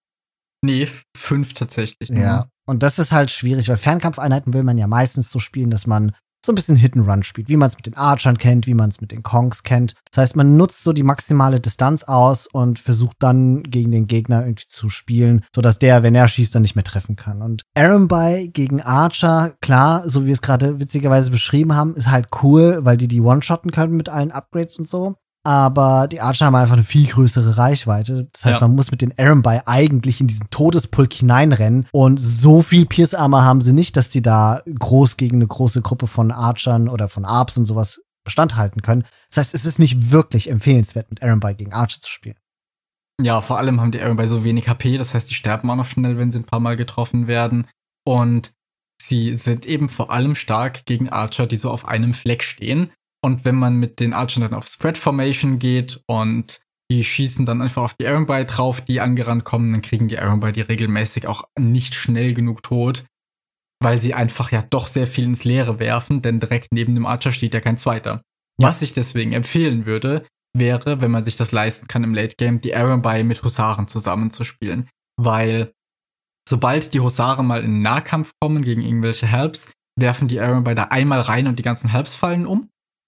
Nee, fünf tatsächlich. Ja, ne? Und das ist halt schwierig, weil Fernkampfeinheiten will man ja meistens so spielen, dass man so ein bisschen Hit-and-Run spielt, wie man es mit den Archern kennt, wie man es mit den Kongs kennt. Das heißt, man nutzt so die maximale Distanz aus und versucht dann gegen den Gegner irgendwie zu spielen, sodass der, wenn er schießt, dann nicht mehr treffen kann. Und Ironby gegen Archer, klar, so wie wir es gerade witzigerweise beschrieben haben, ist halt cool, weil die die One-Shotten können mit allen Upgrades und so. Aber die Archer haben einfach eine viel größere Reichweite. Das heißt, ja. man muss mit den Ironby eigentlich in diesen Todespulk hineinrennen. Und so viel Pierce Armor haben sie nicht, dass die da groß gegen eine große Gruppe von Archern oder von Arps und sowas Bestand halten können. Das heißt, es ist nicht wirklich empfehlenswert, mit Ironby gegen Archer zu spielen. Ja, vor allem haben die Ironby so wenig H P. Das heißt, die sterben auch noch schnell, wenn sie ein paar Mal getroffen werden. Und sie sind eben vor allem stark gegen Archer, die so auf einem Fleck stehen. Und wenn man mit den Archern dann auf Spread Formation geht und die schießen dann einfach auf die Ironby drauf, die angerannt kommen, dann kriegen die Ironby die regelmäßig auch nicht schnell genug tot, weil sie einfach ja doch sehr viel ins Leere werfen, denn direkt neben dem Archer steht ja kein zweiter. Ja. Was ich deswegen empfehlen würde, wäre, wenn man sich das leisten kann im Late Game, die Ironby mit Husaren zusammenzuspielen. Weil sobald die Husaren mal in den Nahkampf kommen gegen irgendwelche Helps, werfen die Ironby da einmal rein und die ganzen Helps fallen um.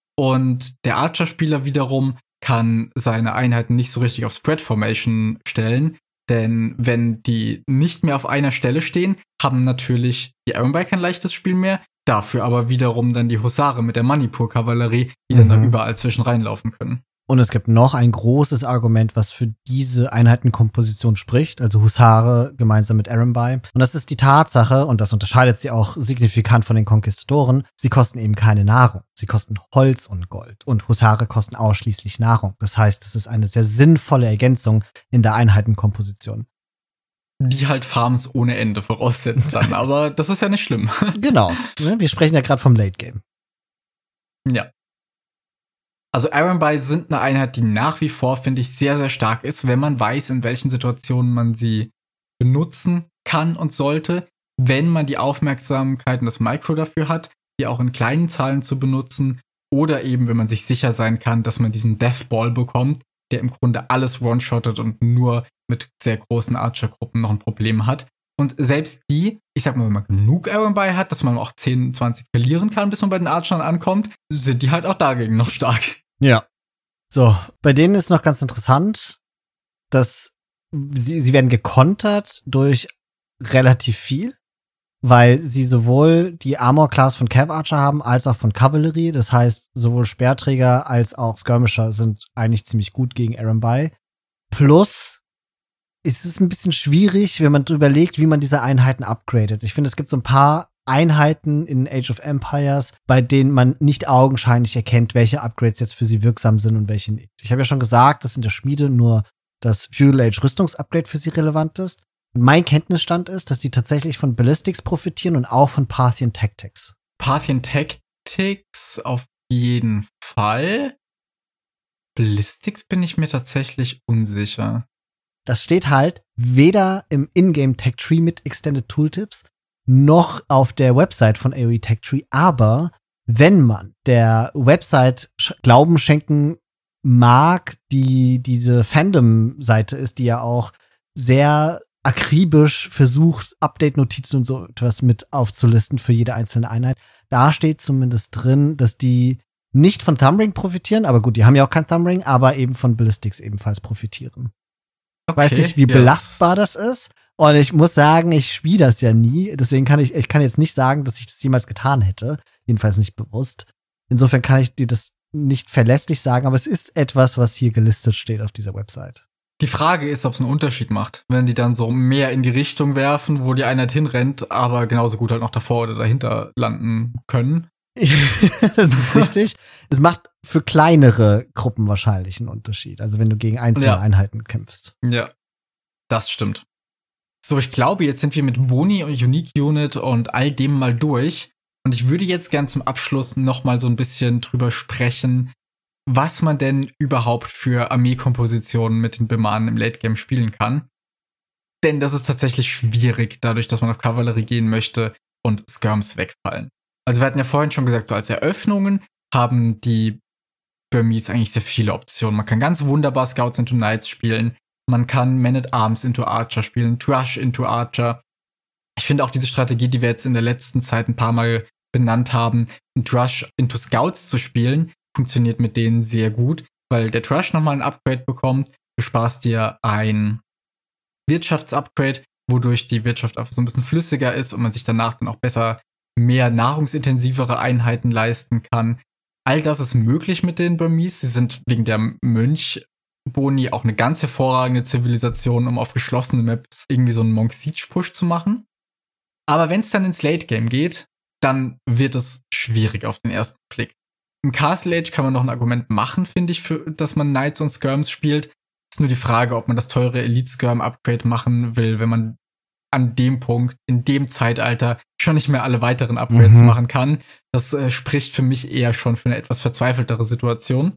Und der Archer-Spieler wiederum kann seine Einheiten nicht so richtig auf Spread Formation stellen, denn wenn die nicht mehr auf einer Stelle stehen, haben natürlich die Ironby kein leichtes Spiel mehr, dafür aber wiederum dann die Husare mit der Manipur-Kavallerie, die mhm. dann da überall zwischen reinlaufen können. Und es gibt noch ein großes Argument, was für diese Einheitenkomposition spricht, also Husare gemeinsam mit Ironby. Und das ist die Tatsache, und das unterscheidet sie auch signifikant von den Conquistadoren, sie kosten eben keine Nahrung. Sie kosten Holz und Gold. Und Husare kosten ausschließlich Nahrung. Das heißt, es ist eine sehr sinnvolle Ergänzung in der Einheitenkomposition. Die halt Farms ohne Ende voraussetzt dann, aber das ist ja nicht schlimm. Genau. Wir sprechen ja gerade vom Late Game. Ja. Also Ironby sind eine Einheit, die nach wie vor, finde ich, sehr, sehr stark ist, wenn man weiß, in welchen Situationen man sie benutzen kann und sollte, wenn man die Aufmerksamkeit und das Micro dafür hat, die auch in kleinen Zahlen zu benutzen oder eben, wenn man sich sicher sein kann, dass man diesen Deathball bekommt, der im Grunde alles one-shottet und nur mit sehr großen Archer-Gruppen noch ein Problem hat. Und selbst die ich sag mal, wenn man genug Aaron bei hat, dass man auch zehn, zwanzig verlieren kann, bis man bei den Archern ankommt, sind die halt auch dagegen noch stark. Ja. So, bei denen ist noch ganz interessant, dass sie, sie werden gekontert durch relativ viel, weil sie sowohl die Armor-Class von Cav Archer haben, als auch von Kavallerie. Das heißt, sowohl Speerträger als auch Skirmisher sind eigentlich ziemlich gut gegen Arambai. Plus ist es ein bisschen schwierig, wenn man überlegt, wie man diese Einheiten upgradet. Ich finde, es gibt so ein paar Einheiten in Age of Empires, bei denen man nicht augenscheinlich erkennt, welche Upgrades jetzt für sie wirksam sind und welche nicht. Ich habe ja schon gesagt, dass in der Schmiede nur das Feudal Age Rüstungsupgrade für sie relevant ist. Und mein Kenntnisstand ist, dass die tatsächlich von Ballistics profitieren und auch von Parthian Tactics. Parthian Tactics auf jeden Fall. Ballistics bin ich mir tatsächlich unsicher. Das steht halt weder im Ingame Tech Tree mit Extended Tooltips noch auf der Website von A O E Tech Tree. Aber wenn man der Website Glauben schenken mag, die diese Fandom-Seite ist, die ja auch sehr akribisch versucht, Update-Notizen und so etwas mit aufzulisten für jede einzelne Einheit, da steht zumindest drin, dass die nicht von Thumbring profitieren, aber gut, die haben ja auch kein Thumbring, aber eben von Ballistics ebenfalls profitieren. Ich weiß nicht, wie yes. belastbar das ist. Und ich muss sagen, ich spiele das ja nie. Deswegen kann ich, ich kann jetzt nicht sagen, dass ich das jemals getan hätte. Jedenfalls nicht bewusst. Insofern kann ich dir das nicht verlässlich sagen, aber es ist etwas, was hier gelistet steht auf dieser Website. Die Frage ist, ob es einen Unterschied macht, wenn die dann so mehr in die Richtung werfen, wo die Einheit hinrennt, aber genauso gut halt noch davor oder dahinter landen können. Das ist richtig. Es macht für kleinere Gruppen wahrscheinlich einen Unterschied. Also wenn du gegen einzelne Ja. Einheiten kämpfst. Ja, das stimmt. So, ich glaube, jetzt sind wir mit Boni und Unique Unit und all dem mal durch. Und ich würde jetzt gern zum Abschluss noch mal so ein bisschen drüber sprechen, was man denn überhaupt für Armeekompositionen mit den Bemanen im Late Game spielen kann. Denn das ist tatsächlich schwierig, dadurch, dass man auf Kavallerie gehen möchte und Skirms wegfallen. Also wir hatten ja vorhin schon gesagt, so als Eröffnungen haben die Burmese eigentlich sehr viele Optionen. Man kann ganz wunderbar Scouts into Knights spielen. Man kann Man-at-Arms into Archer spielen, Thrush into Archer. Ich finde auch diese Strategie, die wir jetzt in der letzten Zeit ein paar Mal benannt haben, ein Thrush into Scouts zu spielen, funktioniert mit denen sehr gut, weil der Thrush nochmal ein Upgrade bekommt. Du sparst dir ein Wirtschaftsupgrade, wodurch die Wirtschaft einfach so ein bisschen flüssiger ist und man sich danach dann auch besser mehr nahrungsintensivere Einheiten leisten kann. All das ist möglich mit den Burmese. Sie sind wegen der Mönch-Boni auch eine ganz hervorragende Zivilisation, um auf geschlossene Maps irgendwie so einen Monk-Siege-Push zu machen. Aber wenn es dann ins Late-Game geht, dann wird es schwierig auf den ersten Blick. Im Castle Age kann man noch ein Argument machen, finde ich, für, dass man Knights und Skirms spielt. Ist nur die Frage, ob man das teure Elite-Skirm-Upgrade machen will, wenn man an dem Punkt, in dem Zeitalter, schon nicht mehr alle weiteren Upgrades Mhm. machen kann. Das äh, spricht für mich eher schon für eine etwas verzweifeltere Situation.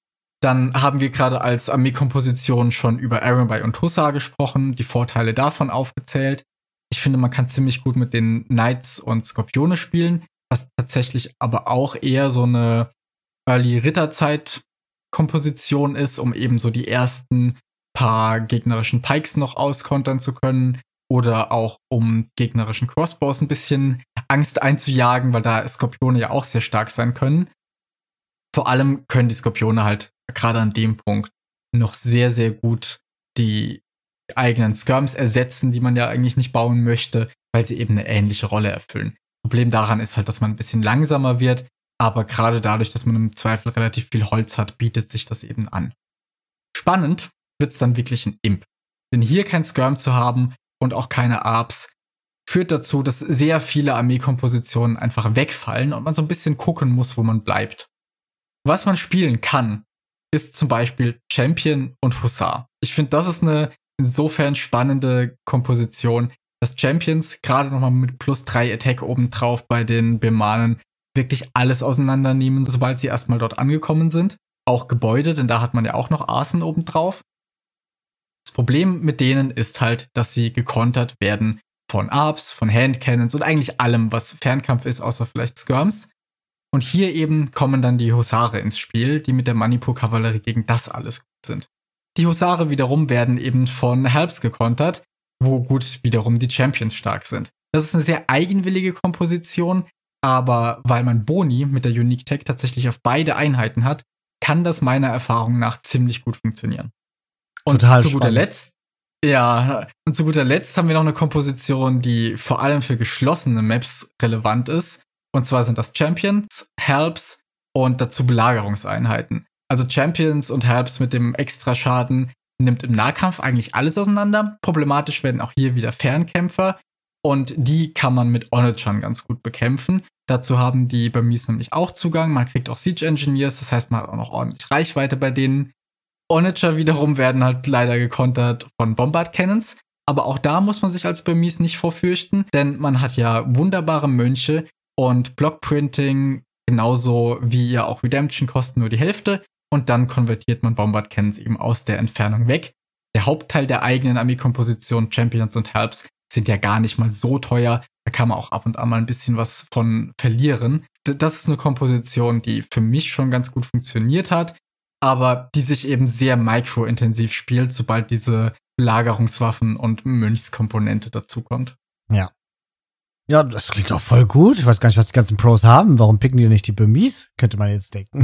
Dann haben wir gerade als Armeekomposition schon über Arambai und Hussar gesprochen, die Vorteile davon aufgezählt. Ich finde, man kann ziemlich gut mit den Knights und Skorpione spielen, was tatsächlich aber auch eher so eine Early-Ritterzeit-Komposition ist, um eben so die ersten paar gegnerischen Pikes noch auskontern zu können. Oder auch um gegnerischen Crossbows ein bisschen Angst einzujagen, weil da Skorpione ja auch sehr stark sein können. Vor allem können die Skorpione halt gerade an dem Punkt noch sehr, sehr gut die eigenen Skirms ersetzen, die man ja eigentlich nicht bauen möchte, weil sie eben eine ähnliche Rolle erfüllen. Problem daran ist halt, dass man ein bisschen langsamer wird, aber gerade dadurch, dass man im Zweifel relativ viel Holz hat, bietet sich das eben an. Spannend wird's dann wirklich ein Imp. Denn hier kein Skirm zu haben und auch keine Arps, führt dazu, dass sehr viele Armeekompositionen einfach wegfallen und man so ein bisschen gucken muss, wo man bleibt. Was man spielen kann, ist zum Beispiel Champion und Hussar. Ich finde, das ist eine insofern spannende Komposition, dass Champions gerade nochmal mit plus drei Attack obendrauf bei den Bemanen wirklich alles auseinandernehmen, sobald sie erstmal dort angekommen sind. Auch Gebäude, denn da hat man ja auch noch Arsen obendrauf. Das Problem mit denen ist halt, dass sie gekontert werden von Arps, von Handcannons und eigentlich allem, was Fernkampf ist, außer vielleicht Skirms. Und hier eben kommen dann die Hussare ins Spiel, die mit der Manipur-Kavallerie gegen das alles gut sind. Die Hussare wiederum werden eben von Helps gekontert, wo gut wiederum die Champions stark sind. Das ist eine sehr eigenwillige Komposition, aber weil man Boni mit der Unique Tech tatsächlich auf beide Einheiten hat, kann das meiner Erfahrung nach ziemlich gut funktionieren. Und Total zu guter spannend. Letzt, ja, und zu guter Letzt haben wir noch eine Komposition, die vor allem für geschlossene Maps relevant ist. Und zwar sind das Champions, Helps und dazu Belagerungseinheiten. Also Champions und Helps mit dem Extraschaden nimmt im Nahkampf eigentlich alles auseinander. Problematisch werden auch hier wieder Fernkämpfer. Und die kann man mit Onechan ganz gut bekämpfen. Dazu haben die Burmese nämlich auch Zugang. Man kriegt auch Siege Engineers, das heißt, man hat auch noch ordentlich Reichweite bei denen. Onager wiederum werden halt leider gekontert von Bombard Cannons. Aber auch da muss man sich als Burmese nicht vorfürchten, denn man hat ja wunderbare Mönche und Blockprinting genauso wie ja auch Redemption kosten nur die Hälfte. Und dann konvertiert man Bombard Cannons eben aus der Entfernung weg. Der Hauptteil der eigenen Armeekomposition, Champions und Helps, sind ja gar nicht mal so teuer. Da kann man auch ab und an mal ein bisschen was von verlieren. Das ist eine Komposition, die für mich schon ganz gut funktioniert hat, aber die sich eben sehr micro-intensiv spielt, sobald diese Belagerungswaffen und Mönchskomponente dazukommt. Ja. Ja, das klingt auch voll gut. Ich weiß gar nicht, was die ganzen Pros haben. Warum picken die nicht die Burmese? Könnte man jetzt denken.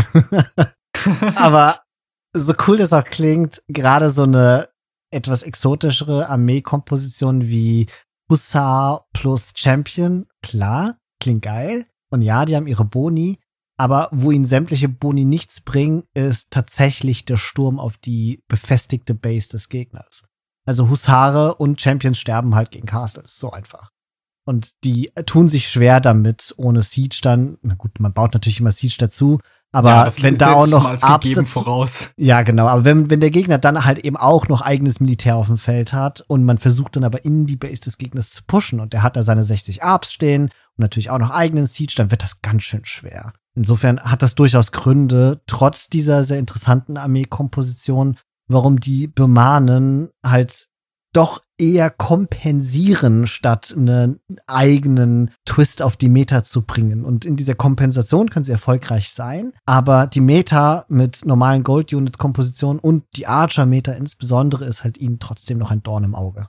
Aber so cool das auch klingt, gerade so eine etwas exotischere Armeekomposition wie Hussar plus Champion, klar, klingt geil. Und ja, die haben ihre Boni, aber wo ihnen sämtliche Boni nichts bringen, ist tatsächlich der Sturm auf die befestigte Base des Gegners. Also Hussare und Champions sterben halt gegen Castles, so einfach. Und die tun sich schwer damit, ohne Siege dann, na gut, man baut natürlich immer Siege dazu, aber ja, wenn da auch noch Arbs dazu, voraus. Ja, genau, aber wenn, wenn der Gegner dann halt eben auch noch eigenes Militär auf dem Feld hat und man versucht dann aber in die Base des Gegners zu pushen und der hat da seine sechzig Arbs stehen und natürlich auch noch eigenen Siege, dann wird das ganz schön schwer. Insofern hat das durchaus Gründe, trotz dieser sehr interessanten Armeekomposition, warum die Birmanen halt doch eher kompensieren, statt einen eigenen Twist auf die Meta zu bringen. Und in dieser Kompensation können sie erfolgreich sein, aber die Meta mit normalen Gold-Unit-Kompositionen und die Archer-Meta insbesondere ist halt ihnen trotzdem noch ein Dorn im Auge.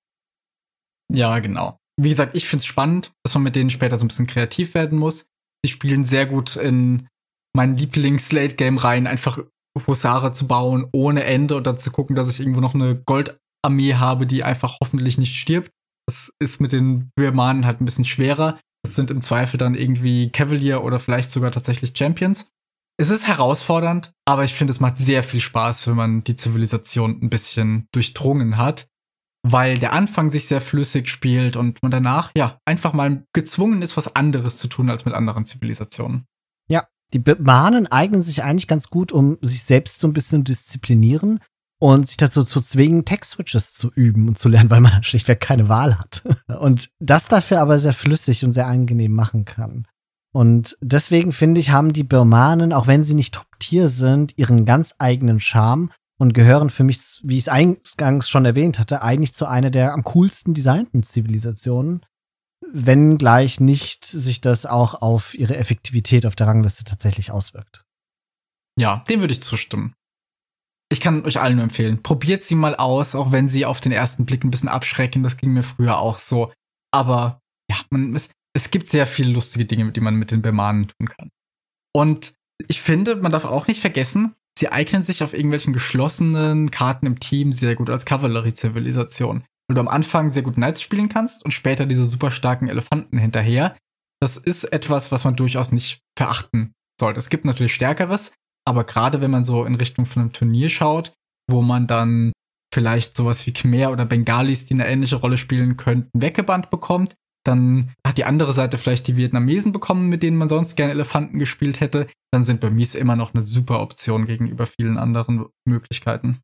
Ja, genau. Wie gesagt, ich find's spannend, dass man mit denen später so ein bisschen kreativ werden muss. Sie spielen sehr gut in meinen Lieblings-Late-Game rein, einfach Hussare zu bauen ohne Ende und dann zu gucken, dass ich irgendwo noch eine Goldarmee habe, die einfach hoffentlich nicht stirbt. Das ist mit den Birmanen halt ein bisschen schwerer. Das sind im Zweifel dann irgendwie Cavalier oder vielleicht sogar tatsächlich Champions. Es ist herausfordernd, aber ich finde, es macht sehr viel Spaß, wenn man die Zivilisation ein bisschen durchdrungen hat, weil der Anfang sich sehr flüssig spielt und man danach, ja, einfach mal gezwungen ist, was anderes zu tun als mit anderen Zivilisationen. Ja, die Birmanen eignen sich eigentlich ganz gut, um sich selbst so ein bisschen zu disziplinieren und sich dazu zu zwingen, Tech-Switches zu üben und zu lernen, weil man schlichtweg keine Wahl hat. Und das dafür aber sehr flüssig und sehr angenehm machen kann. Und deswegen finde ich, haben die Birmanen, auch wenn sie nicht Top-Tier sind, ihren ganz eigenen Charme und gehören für mich, wie ich es eingangs schon erwähnt hatte, eigentlich zu einer der am coolsten designten Zivilisationen, wenn gleich nicht sich das auch auf ihre Effektivität auf der Rangliste tatsächlich auswirkt. Ja, dem würde ich zustimmen. Ich kann euch allen nur empfehlen, probiert sie mal aus, auch wenn sie auf den ersten Blick ein bisschen abschrecken, das ging mir früher auch so. Aber ja, man, es, es gibt sehr viele lustige Dinge, die man mit den Birmanen tun kann. Und ich finde, man darf auch nicht vergessen, sie eignen sich auf irgendwelchen geschlossenen Karten im Team sehr gut als Kavallerie-Zivilisation. Weil du am Anfang sehr gut Knights spielen kannst und später diese super starken Elefanten hinterher. Das ist etwas, was man durchaus nicht verachten sollte. Es gibt natürlich Stärkeres, aber gerade wenn man so in Richtung von einem Turnier schaut, wo man dann vielleicht sowas wie Khmer oder Bengalis, die eine ähnliche Rolle spielen könnten, weggebannt bekommt, dann hat die andere Seite vielleicht die Vietnamesen bekommen, mit denen man sonst gerne Elefanten gespielt hätte. Dann sind Burmese immer noch eine super Option gegenüber vielen anderen Möglichkeiten.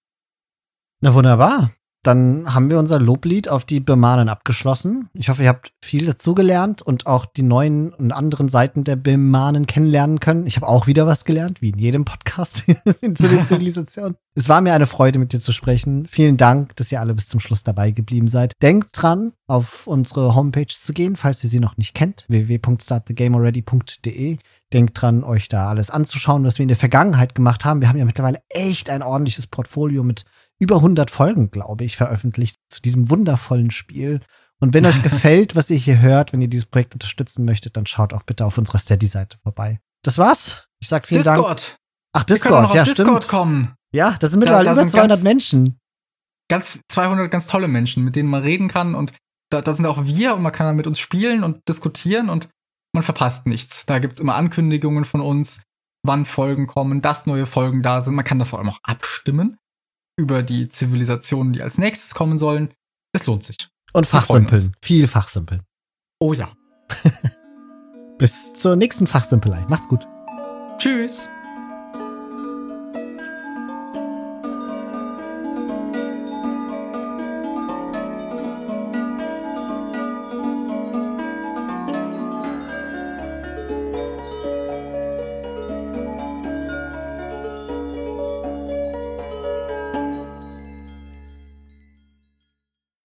Na wunderbar. Dann haben wir unser Loblied auf die Birmanen abgeschlossen. Ich hoffe, ihr habt viel dazugelernt und auch die neuen und anderen Seiten der Birmanen kennenlernen können. Ich habe auch wieder was gelernt, wie in jedem Podcast zu den Zivilisationen. Es war mir eine Freude, mit dir zu sprechen. Vielen Dank, dass ihr alle bis zum Schluss dabei geblieben seid. Denkt dran, auf unsere Homepage zu gehen, falls ihr sie noch nicht kennt, w w w punkt start the game already punkt d e. Denkt dran, euch da alles anzuschauen, was wir in der Vergangenheit gemacht haben. Wir haben ja mittlerweile echt ein ordentliches Portfolio mit über hundert Folgen, glaube ich, veröffentlicht zu diesem wundervollen Spiel. Und wenn euch gefällt, was ihr hier hört, wenn ihr dieses Projekt unterstützen möchtet, dann schaut auch bitte auf unserer Steady-Seite vorbei. Das war's. Ich sag vielen Discord. Dank. Ach, Discord, ja, Discord stimmt. kommen. Ja, das sind mittlerweile Da- da über sind zweihundert ganz- Menschen. Ganz zweihundert ganz tolle Menschen, mit denen man reden kann. Und da, da sind auch wir und man kann dann mit uns spielen und diskutieren und man verpasst nichts. Da gibt's immer Ankündigungen von uns, wann Folgen kommen, dass neue Folgen da sind. Man kann da vor allem auch abstimmen über die Zivilisationen, die als nächstes kommen sollen. Es lohnt sich. Und Wir freuen uns. Fachsimpeln. Viel Fachsimpeln. Oh ja. Bis zur nächsten Fachsimpelei. Macht's gut. Tschüss.